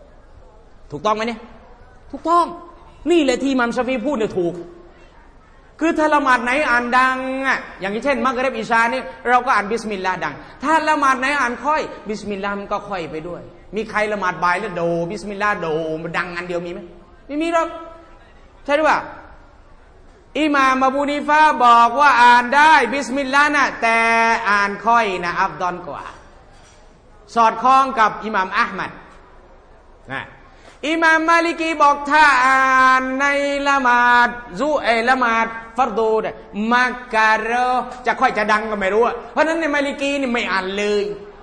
ถูกต้องไหมเนี่ยถูกต้องนี่แหละที่อิหม่ามชาฟีพูดเนี่ยถูกคือถ้าละหมาดไหนอ่านดังอ่ะอย่างเช่นมักริบอิชานี่เราก็อ่านบิสมิลลาห์ดังถ้าละหมาดไหนอ่านค่อยบิสมิลลาห์มันก็ค่อยไปด้วยมีใครละหมาดบ่ายแล้วโดบิสมิลลาห์โดมันดังอันเดียวมีไหมไม่มีหรอกใช่หรือเปล่าอิหม่ามอบูนีฟะบอกว่าอ่านได้บิสมิลลาห์นะแต่อ่านค่อยนะอัฟฎอลกว่าสอดคล้องกับอิหม่ามอะห์มัดนะอิหม่ามมาลิกีบอกถ้าอ่านในละหมาดซุเอละหมาดฟัรดูเนี่ยมักกะโรจะค่อยจะดังก็ไม่รู้เพราะฉะนั้นในมาลิกีนี่ไม่อ่านเลย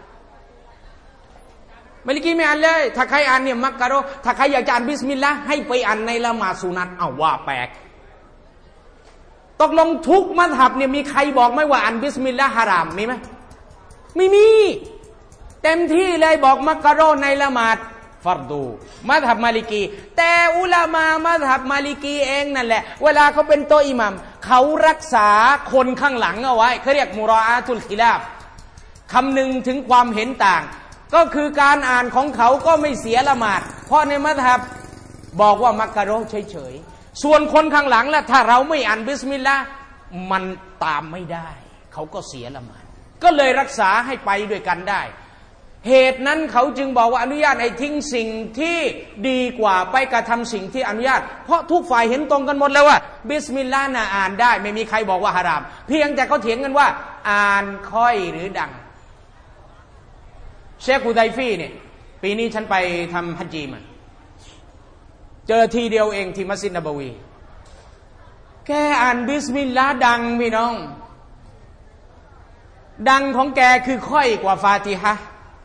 มาลิกีไม่อ่านเลยถ้าใครอ่านเนี่ยมักกะโรถ้าใครอยากจะอ่านบิสมิลลาห์ให้ไปอ่านในละหมาดสุนัตอ้าวว่าแปลกตกลงทุกมัซฮับเนี่ยมีใครบอกไหมว่าอ่านบิสมิลลาห์ฮารามมีไหมไม่มีเต็มที่เลยบอกมักกะโรในละหมาดฟัรดูมัซฮับมาลิกีแต่อุลามะมัซฮับมาลิกีเองนั่นแหละเวลาเขาเป็นโตอิหมัมเขารักษาคนข้างหลังเอาไว้เขาเรียกมุรออาตุลคิลาฟคำนึงถึงความเห็นต่างก็คือการอ่านของเขาก็ไม่เสียละหมาดเพราะในมัซฮับบอกว่ามักกะโรเฉยๆส่วนคนข้างหลังล่ะถ้าเราไม่อ่านบิสมิลลาห์มันตามไม่ได้เขาก็เสียละหมาดก็เลยรักษาให้ไปด้วยกันได้เหตุนั้นเขาจึงบอกว่าอนุญาตให้ทิ้งสิ่งที่ดีกว่าไปกระทำสิ่งที่อนุญาตเพราะทุกฝ่ายเห็นตรงกันหมดแล้วว่าบิสมิลลาห์น่ะอ่านได้ไม่มีใครบอกว่าฮารามเพียงแต่เขาเถียงกันว่าอ่านค่อยหรือดังเชคอุดัยฟีเนี่ยปีนี้ฉันไปทำฮัจญีมาเจอทีเดียวเองที่มัสยิดนบวีแกอ่านบิสมิลลาห์ดังพี่น้องดังของแกคือค่อยกว่าฟาติฮะห์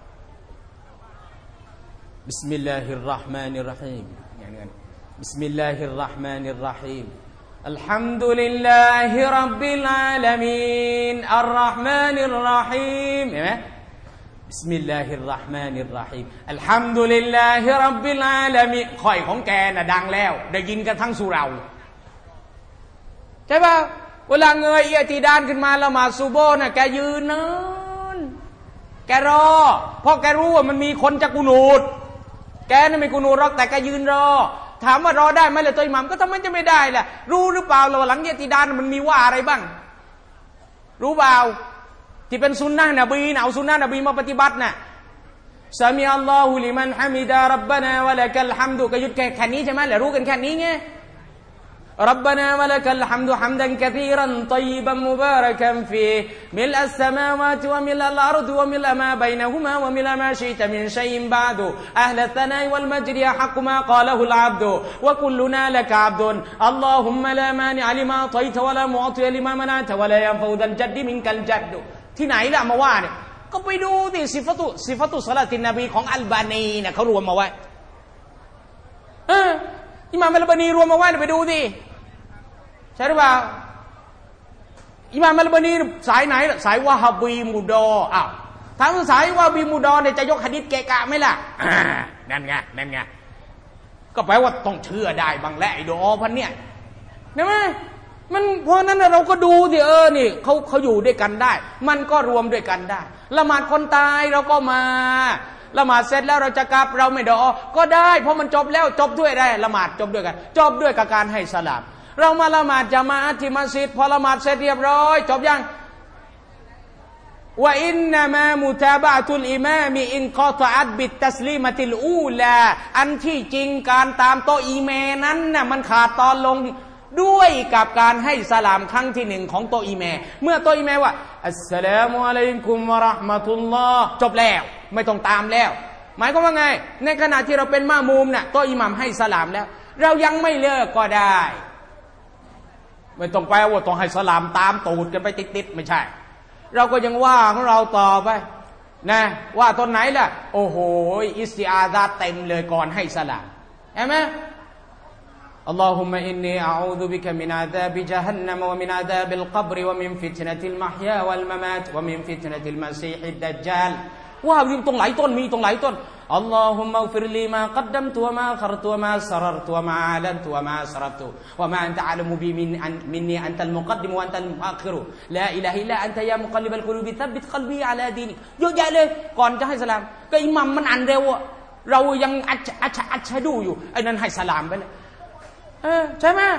บิสมิลลาฮิรเราะห์มานิรเราะฮีมอย่างนั้นบิสมิลลาฮิรเราะห์มานิรเราะฮีมอัลฮัมดุลิลลาฮิร็อบบิลอาลามีนอัรเราะห์มานิรเราะฮีมเห็นไหมบิสมิลลาฮิรเราะห์มานิรเราะฮีมอัลฮัมดุลิลลาฮิร็อบบิลอาลามีนค่อยของแกน่ะดังแล้วได้ยินกันทั้งสุเราใช่ป่ะเวลาเงยเอียติดานขึ้นมาละหมาดซุโบห์น่ะแกยืนนานแกรอเพราะแกรู้ว่ามันมีคนจะกุนูดแกน่ะไม่กุนูดหรอกแต่แกยืนรอถามว่ารอได้ไหมล่ะตัวอิหมัมก็ทำไมจะไม่ได้ล่ะรู้หรือเปล่าเราหลังเอียติดานมันมีว่าอะไรบ้างรู้เปล่าที่เป็นซุนนะห์นบีนะเอาซุนนะห์นบีมาปฏิบัติน่ะซะมีอัลลอฮุลิมันฮะมิดะร็อบบะนาวะละกัลฮัมดุก็หยุดแค่นี้ใช่มั้ยแล้วรู้กันแค่นี้ไงربنا ولك الحمد حمدا كثيرا طيبا مباركا فيه ملء السماوات وملء الأرض وملء ما بينهما وملء ما شئت من شيء بعد أهل الثناء والمجد حق ما قاله العبد وكلنا لك عبد اللهم لا مانع لما أعطيت ولا معطي لما منعت ولا ينفع ذا الجد منك الجد ที่ไหนล่ะมาว่าเนี่ยก็ไปดูดิซิฟะตุซิฟะตุศอลาตินนบีของอัลบานีเนี่ยเขารวมมาไว้เอออิหม่ามอัลบานีรวมมาไว้ไปดูดิใช่หรือเปล่าอิหม่ามอัลบานีสายไหนสายวะฮาบีมุดออ้าวถ้าสายวะฮาบีมุดอเนี่ยจะยกหะดีษเกะกะไหมล่ะนั่นไงนั่นไงก็แปลว่าต้องเชื่อได้บางแหละไอ้ดอพันเนี่ยเห็นไหมมันเพราะนั้นเราก็ดูดิเออนี่เขาเขาอยู่ด้วยกันได้มันก็รวมด้วยกันได้ละหมาดคนตายเราก็มาละหมาดเสร็จแล้วเราจะกลับเราไม่ดอก็ได้เพราะมันจบแล้วจบด้วยได้ละหมาดจบด้วยกันจบด้วยกับการให้สลามเรามาละหมาดญะมาอะห์ที่มัสยิดพอละหมาดเสร็จเรียบร้อยจบยังว่าอินนามามุตาบะตุลอิมามอินกอตอัตบิตตัสลีมะติลอูลาอันที่จริงการตามโตอิเมนั้นน่ะมันขาดตอนลงด้วยกับการให้สลามครั้งที่หนึ่งของโตอิเมเมื่อโตอิเมว่าอัสสลามุอะลัยกุมวะเราะห์มะตุลลอฮ์จบแล้วไม่ต้องตามแล้วหมายความว่าไงในขณะที่เราเป็นมะมูมน่ะโตอิหมัมให้สลามแล้วเรายังไม่เลิกก็ได้ไม่ต้องแปลว่าต้องให้สลามตามตูดกันไปติดๆไม่ใช่เราก็ยังว่าของเราต่อไปนะว่าตอนไหนล่ะโอ้โหอิสติอาซาเต็มเลยก่อนให้สลามเห็นไหมอัลลอฮุมะอินนีอะอูซุบิกะมินอาซาบิญะฮันนัมวะมินอาซาบิลกับรวะมินฟิตนะติลมะฮยาวัลมะมาตวะมินฟิตนะติลมะซีฮิดดัจญาลว่าตรงหลายต้นมีตรงหลายต้นอัลลอฮุมมะฟิรลีมากัดดัมตุวะมาอัครตุวะมาสรรตุวะมาอาลันตุวะมาสรรตุวะมาอันตะอะลัมุบิมินมินนีอันตัลมุกัดดิมวะอันตัลมุอัคคิรุลาอิลาฮะอิลลาอันตะยามุกัลลิบัลกุลูบิซับบิตกัลบีอะลาดีนิกเยอะแยะเลยก่อนจะให้สลามก็อิหมัมมันอ่านเร็วเรายังอัชอัชอัชดูอยู่ไอ้นั้นให้สลามไปเลยเออใช่ไหม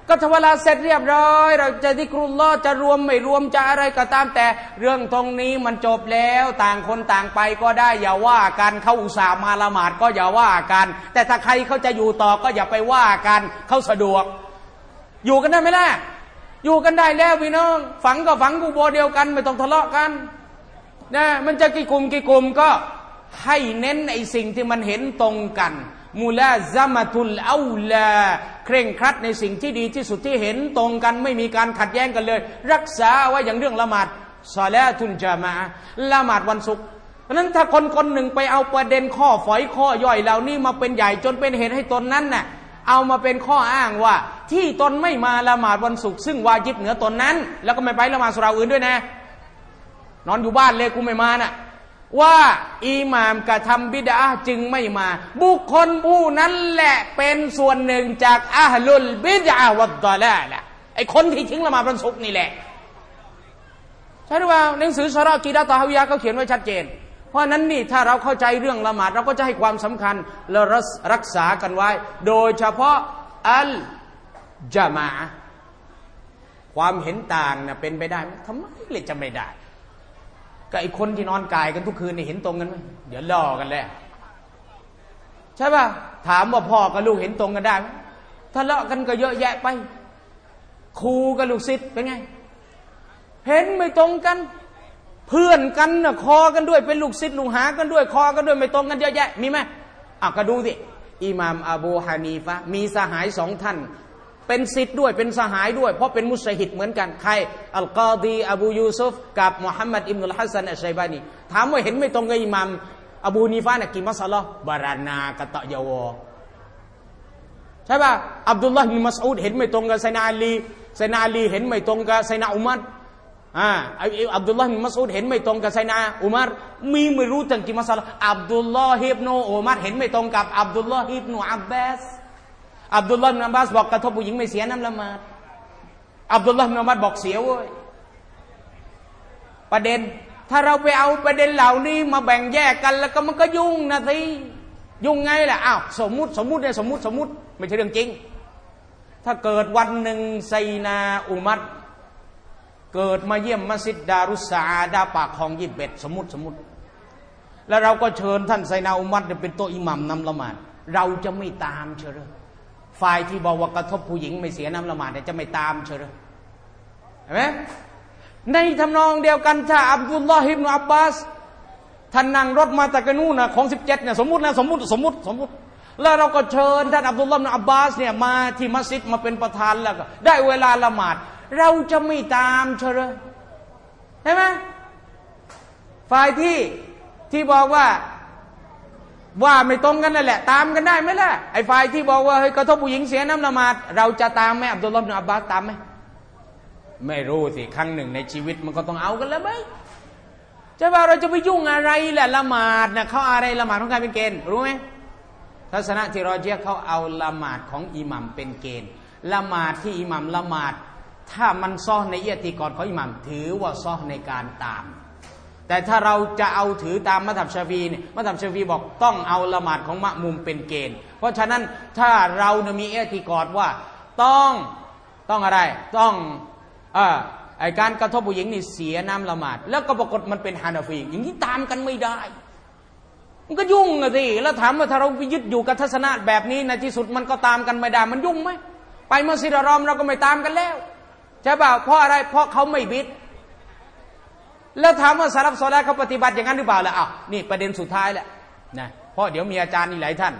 ก็ทวลาเสร็จเรียบร้อยเราจะดิกรุลลอฮ์จะรวมไม่รวมจะอะไรก็ตามแต่เรื่องตรงนี้มันจบแล้วต่างคนต่างไปก็ได้อย่าว่ากันเขาอุตส่าห์มาละหมาดก็อย่าว่ากันแต่ถ้าใครเขาจะอยู่ต่อก็อย่าไปว่ากันเขาสะดวกอยู่กันได้ไหมล่ะอยู่กันได้แล้วพี่น้องฝังก็ฝังกูโบเดียวกันไม่ต้องทะเลาะกันนะมันจะกี่กลุ่มกี่กลุ่มก็ให้เน้นไอ้สิ่งที่มันเห็นตรงกันมูลาซามะตุลเอาลาเคร่งครัดในสิ่งที่ดีที่สุดที่เห็นตรงกันไม่มีการขัดแย้งกันเลยรักษาไว้อย่างเรื่องละหมาดศอลาตุลญะมาอะห์ละหมาดวันศุกร์เพราะนั้นถ้าคนคนหนึ่งไปเอาประเด็นข้อฝอยข้อย่อยเหล่านี้มาเป็นใหญ่จนเป็นเหตุให้ตนนั้นน่ะเอามาเป็นข้ออ้างว่าที่ตนไม่มาละหมาดวันศุกร์ซึ่งวาญิบเหนือตนนั้นแล้วก็ไม่ไปละหมาดสุเราะห์อื่นด้วยนะนอนอยู่บ้านเลยกูไม่มาน่ะว่าอิหม่ามกระทำบิดอะห์จึงไม่มาบุคคลผู้นั้นแหละเป็นส่วนหนึ่งจากอะห์ลุลบิดอะห์วัดฎอลาละห์ไอ้คนที่ทิ้งละหมาดวันศุกร์นี่แหละใช่หรือเปล่าหนังสือชะรอกีดะฮ์ตอฮาวิยะห์เขาเขียนไว้ชัดเจนเพราะนั้นนี่ถ้าเราเข้าใจเรื่องละหมาดเราก็จะให้ความสำคัญและรักษากันไว้โดยเฉพาะอัลญะมาอะห์ความเห็นต่างน่ะเป็นไปได้ไหมทำไมเลยจะไม่ได้ก็ไอ้คนที่นอนกายกันทุกคืนนี่เห็นตรงกันไหมเดี๋ยวล่อกันแล้วใช่ป่ะถามว่าพ่อกับลูกเห็นตรงกันได้ไหมทะเลาะกันก็เยอะแยะไปครูกับลูกศิษย์เป็นไงเห็นไม่ตรงกันเพื่อนกันน่ะคอกันด้วยเป็นลูกศิษย์ลูกหากันด้วยคอกันด้วยไม่ตรงกันเยอะแยะมีไหมอ่ะก็ดูสิอิหม่ามอบูฮานีฟะห์มีสหายสองท่านเป็นศิษย์ด้วยเป็นสหายด้วยเพราะเป็นมุจตะฮิดเหมือนกันใครอัลกอดีอบูยูซุฟกับมุฮัมมัดอิบนุลฮัสซันอัชชัยบานีถามว่าเห็นไม่ตรงกับอิหม่ามอบูฮานีฟะห์น่ะกี่มัสอะละห์บารานากะตะยาวอใช่ป่ะอับดุลลอฮ์บินมัสอูดเห็นไม่ตรงกับไซนาอาลีไซนาอาลีเห็นไม่ตรงกับไซนาอุมัรอ่าอับดุลลอฮ์บินมัสอูดเห็นไม่ตรงกับไซนาอุมัรมีไม่รู้ตั้งกี่มัสอะละห์อับดุลลอฮ์อิบนุอุมัรเห็นไม่ตรงกับอับดุลลอฮ์อิบนุอับบาสอับดุลลอฮ์บินอับบาสบอกกระทบผู้หญิงไม่เสียน้ำละหมาดอับดุลลอฮ์บินอับบาสบอกเสียเว้ยประเด็นถ้าเราไปเอาประเด็นเหล่านี้มาแบ่งแยกกันแล้วก็มันก็ยุ่งนะทียุ่งไงล่ะอ้าวสมมุติสมมุติเนี่ยสมมุติสมมุติไม่ใช่เรื่องจริงถ้าเกิดวันหนึ่งไซนาอุมัรเกิดมาเยี่ยมมัสยิดดารุสซาอาดะห์ปากคลองยี่สิบเอ็ดสมมุติสมมุติแล้วเราก็เชิญท่านไซนาอุมัรเป็นโต๊ะอิหมัมนำละหมาดเราจะไม่ตามเชญฝ่ายที่บอกว่ากระทบผู้หญิงไม่เสียน้ำละหมาดเนี่ยจะไม่ตามเชญเห็นไหมในทำนองเดียวกันถ้าอับดุลลอฮ์อิบนุอับบาสท่านนั่งรถมาจากกนู่นนะของสิบเจ็ดเนี่ยสมมุตินะสมมุติสมมุติสมมุติแล้วเราก็เชิญท่านอับดุลลอฮ์อิบนุอับบาสเนี่ยมาที่มัสยิดมาเป็นประธานแล้วก็ได้เวลาละหมาดเราจะไม่ตามเชญใช่ไหมฝ่ายที่ที่บอกว่าว่าไม่ตรงกันนั่นแหละตามกันได้ไหมล่ะไอ้ฝ่ายที่บอกว่าเฮ้ยกระทบผู้หญิงเสียน้ำละหมาดเราจะตามไหมอับดุลลอฮ์บินอับบาสตามไหมไม่รู้สิครั้งหนึ่งในชีวิตมันก็ต้องเอากันแล้วไหมจะว่าเราจะไปยุ่งอะไรแหละละหมาดนะเขาอะไรละหมาดของใครเป็นเกณฑ์รู้ไหมทัศนะที่รอเจียเขาเอาละหมาดของอิหมัมเป็นเกณฑ์ละหมาดที่อิหมัมละหมาดถ้ามันซ้อในเอียติกอดของอิหมัมถือว่าซ้อในการตามแต่ถ้าเราจะเอาถือตามมัธยับชาฟีเนี่ยมัธยับชาฟีบอกต้องเอาละหมาดของมะมุมเป็นเกณฑ์เพราะฉะนั้นถ้าเราเนี่ยมีเอติกอดว่าต้องต้องอะไรต้องอ่าไอการกระทบผู้หญิงนี่เสียน้ำละหมาดแล้วก็ปรากฏมันเป็นฮานาฟีอย่างนี้ตามกันไม่ได้มันก็ยุ่งอะสิแล้วถามว่าถ้าเราไปยึดอยู่กับทัศนะแบบนี้ในที่สุดมันก็ตามกันไม่ได้มันยุ่งไหมไปมัสยิดอัลฮารอมเราก็ไม่ตามกันแล้วใช่ป่าวเพราะอะไรเพราะเขาไม่บิดแล้วถามว่าซะลัฟซอลิฮ์เขาปฏิบัติอย่างนั้นหรือเปล่าล่ะอ้าวนี่ประเด็นสุดท้ายแหละนะเพราะเดี๋ยวมีอาจารย์อีกหลายท่าน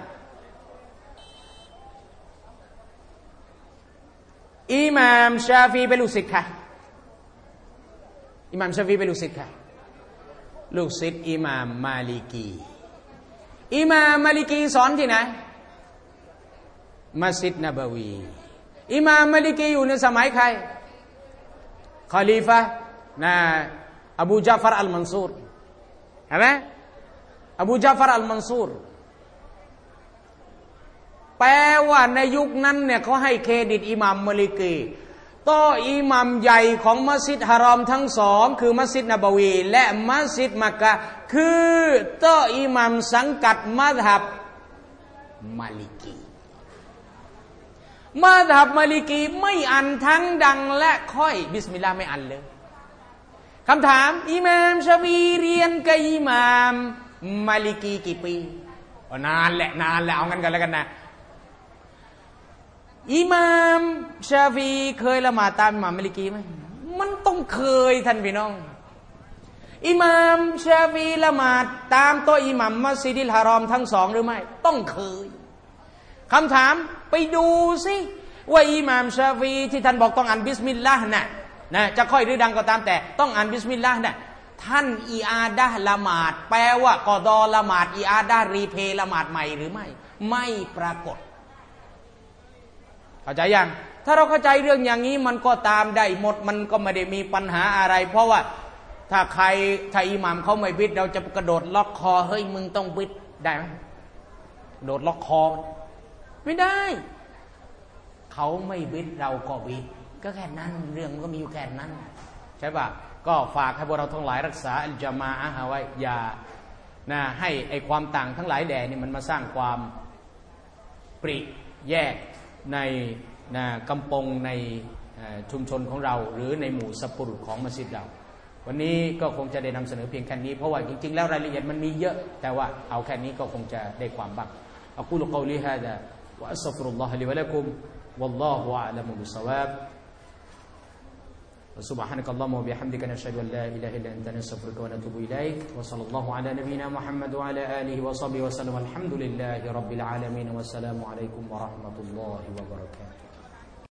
อิหม่ามชาฟีเป็นลูกศิษย์ใครอิหม่ามชาฟีเป็นลูกศิษย์ใครลูกศิษย์อิหม่ามมาลิกีอิหม่ามมาลิกีสอนที่ไหนมัสยิดนบวีอิหม่ามมาลิกีอยู่ในสมัยใครคอลีฟะห์นะอบูญาฟัรอัลมันซูรเห็นไหมอบูญาฟัรอัลมันซูรแปลว่าในยุคนั้นเนี่ยเขาให้เครดิตอิหม่ามมาลิกีโตอิหม่ามใหญ่ของมัสยิดฮารอมทั้งสองคือมัสยิดนบวีและมัสยิดมักกะฮ์คือโตอิหม่ามสังกัดมัซฮับมาลิกีมัซฮับมาลิกีไม่อ่านทั้งดังและค่อยบิสมิลลาห์ไม่อ่านเลยคำถามอิหม่ามชาฟีเรียนกับอิหม่ามมาลิกีกี่ปีนานแหละนานแหละเอางั้นกันแล้วกันนะอิหม่ามชาฟีเคยละหมาดตามอิหม่ามมาลิกีไหมมันต้องเคยท่านพี่น้องอิหม่ามชาฟีละหมาดตามโต๊ะอิหม่ามมัสยิดฮารอมทั้งสองหรือไม่ต้องเคยคำถามไปดูสิว่าอิหม่ามชาฟีที่ท่านบอกต้องอ่านบิสมิลลาห์น่ะนะจะค่อยหรือดังก็ตามแต่ต้องอ่านบิสมิลลาห์น่ะท่านอีอาดะห์ละหมาดแปลว่ากอฎอละหมาดอีอาดะห์รีเพย์ละหมาดใหม่หรือไม่ไม่ปรากฏเข้าใจยังถ้าเราเข้าใจเรื่องอย่างนี้มันก็ตามได้หมดมันก็ไม่ได้มีปัญหาอะไรเพราะว่าถ้าใครถ้าอิหม่ามเขาไม่บิดเราจะกระโดดล็อกคอเฮ้ยมึงต้องบิดได้ไหมโดดล็อกคอไม่ได้เขาไม่บิดเราก็บิดก็แค่นั้นเรื่องมันก็มีอยู่แค่นั้นใช่ป่ะก็ฝากให้พวกเราทั้งหลายรักษาอัลญะมาอะห์ไว้อย่านะให้ไอความต่างทั้งหลายแดนี่มันมาสร้างความปริแยกในนะกำปงในชุมชนของเราหรือในหมู่สัพพุรุษของมัสยิดเราวันนี้ก็คงจะได้นำเสนอเพียงแค่นี้เพราะว่าจริงๆแล้วรายละเอียดมันมีเยอะแต่ว่าเอาแค่นี้ก็คงจะได้ความบ้างอะกูลุกอลีฮาซาวะอัสตัฆฟิรุลลอฮะลิวะละกุมวัลลอฮุอะลัมุบิศศอวาบسبحانك اللهم وبحمدك نشهد ان لا اله الا انت نستغفرك ونتوب اليك وصلى الله على نبينا محمد وعلى اله وصحبه وسلم الحمد لله رب العالمين والسلام عليكم ورحمه الله وبركاته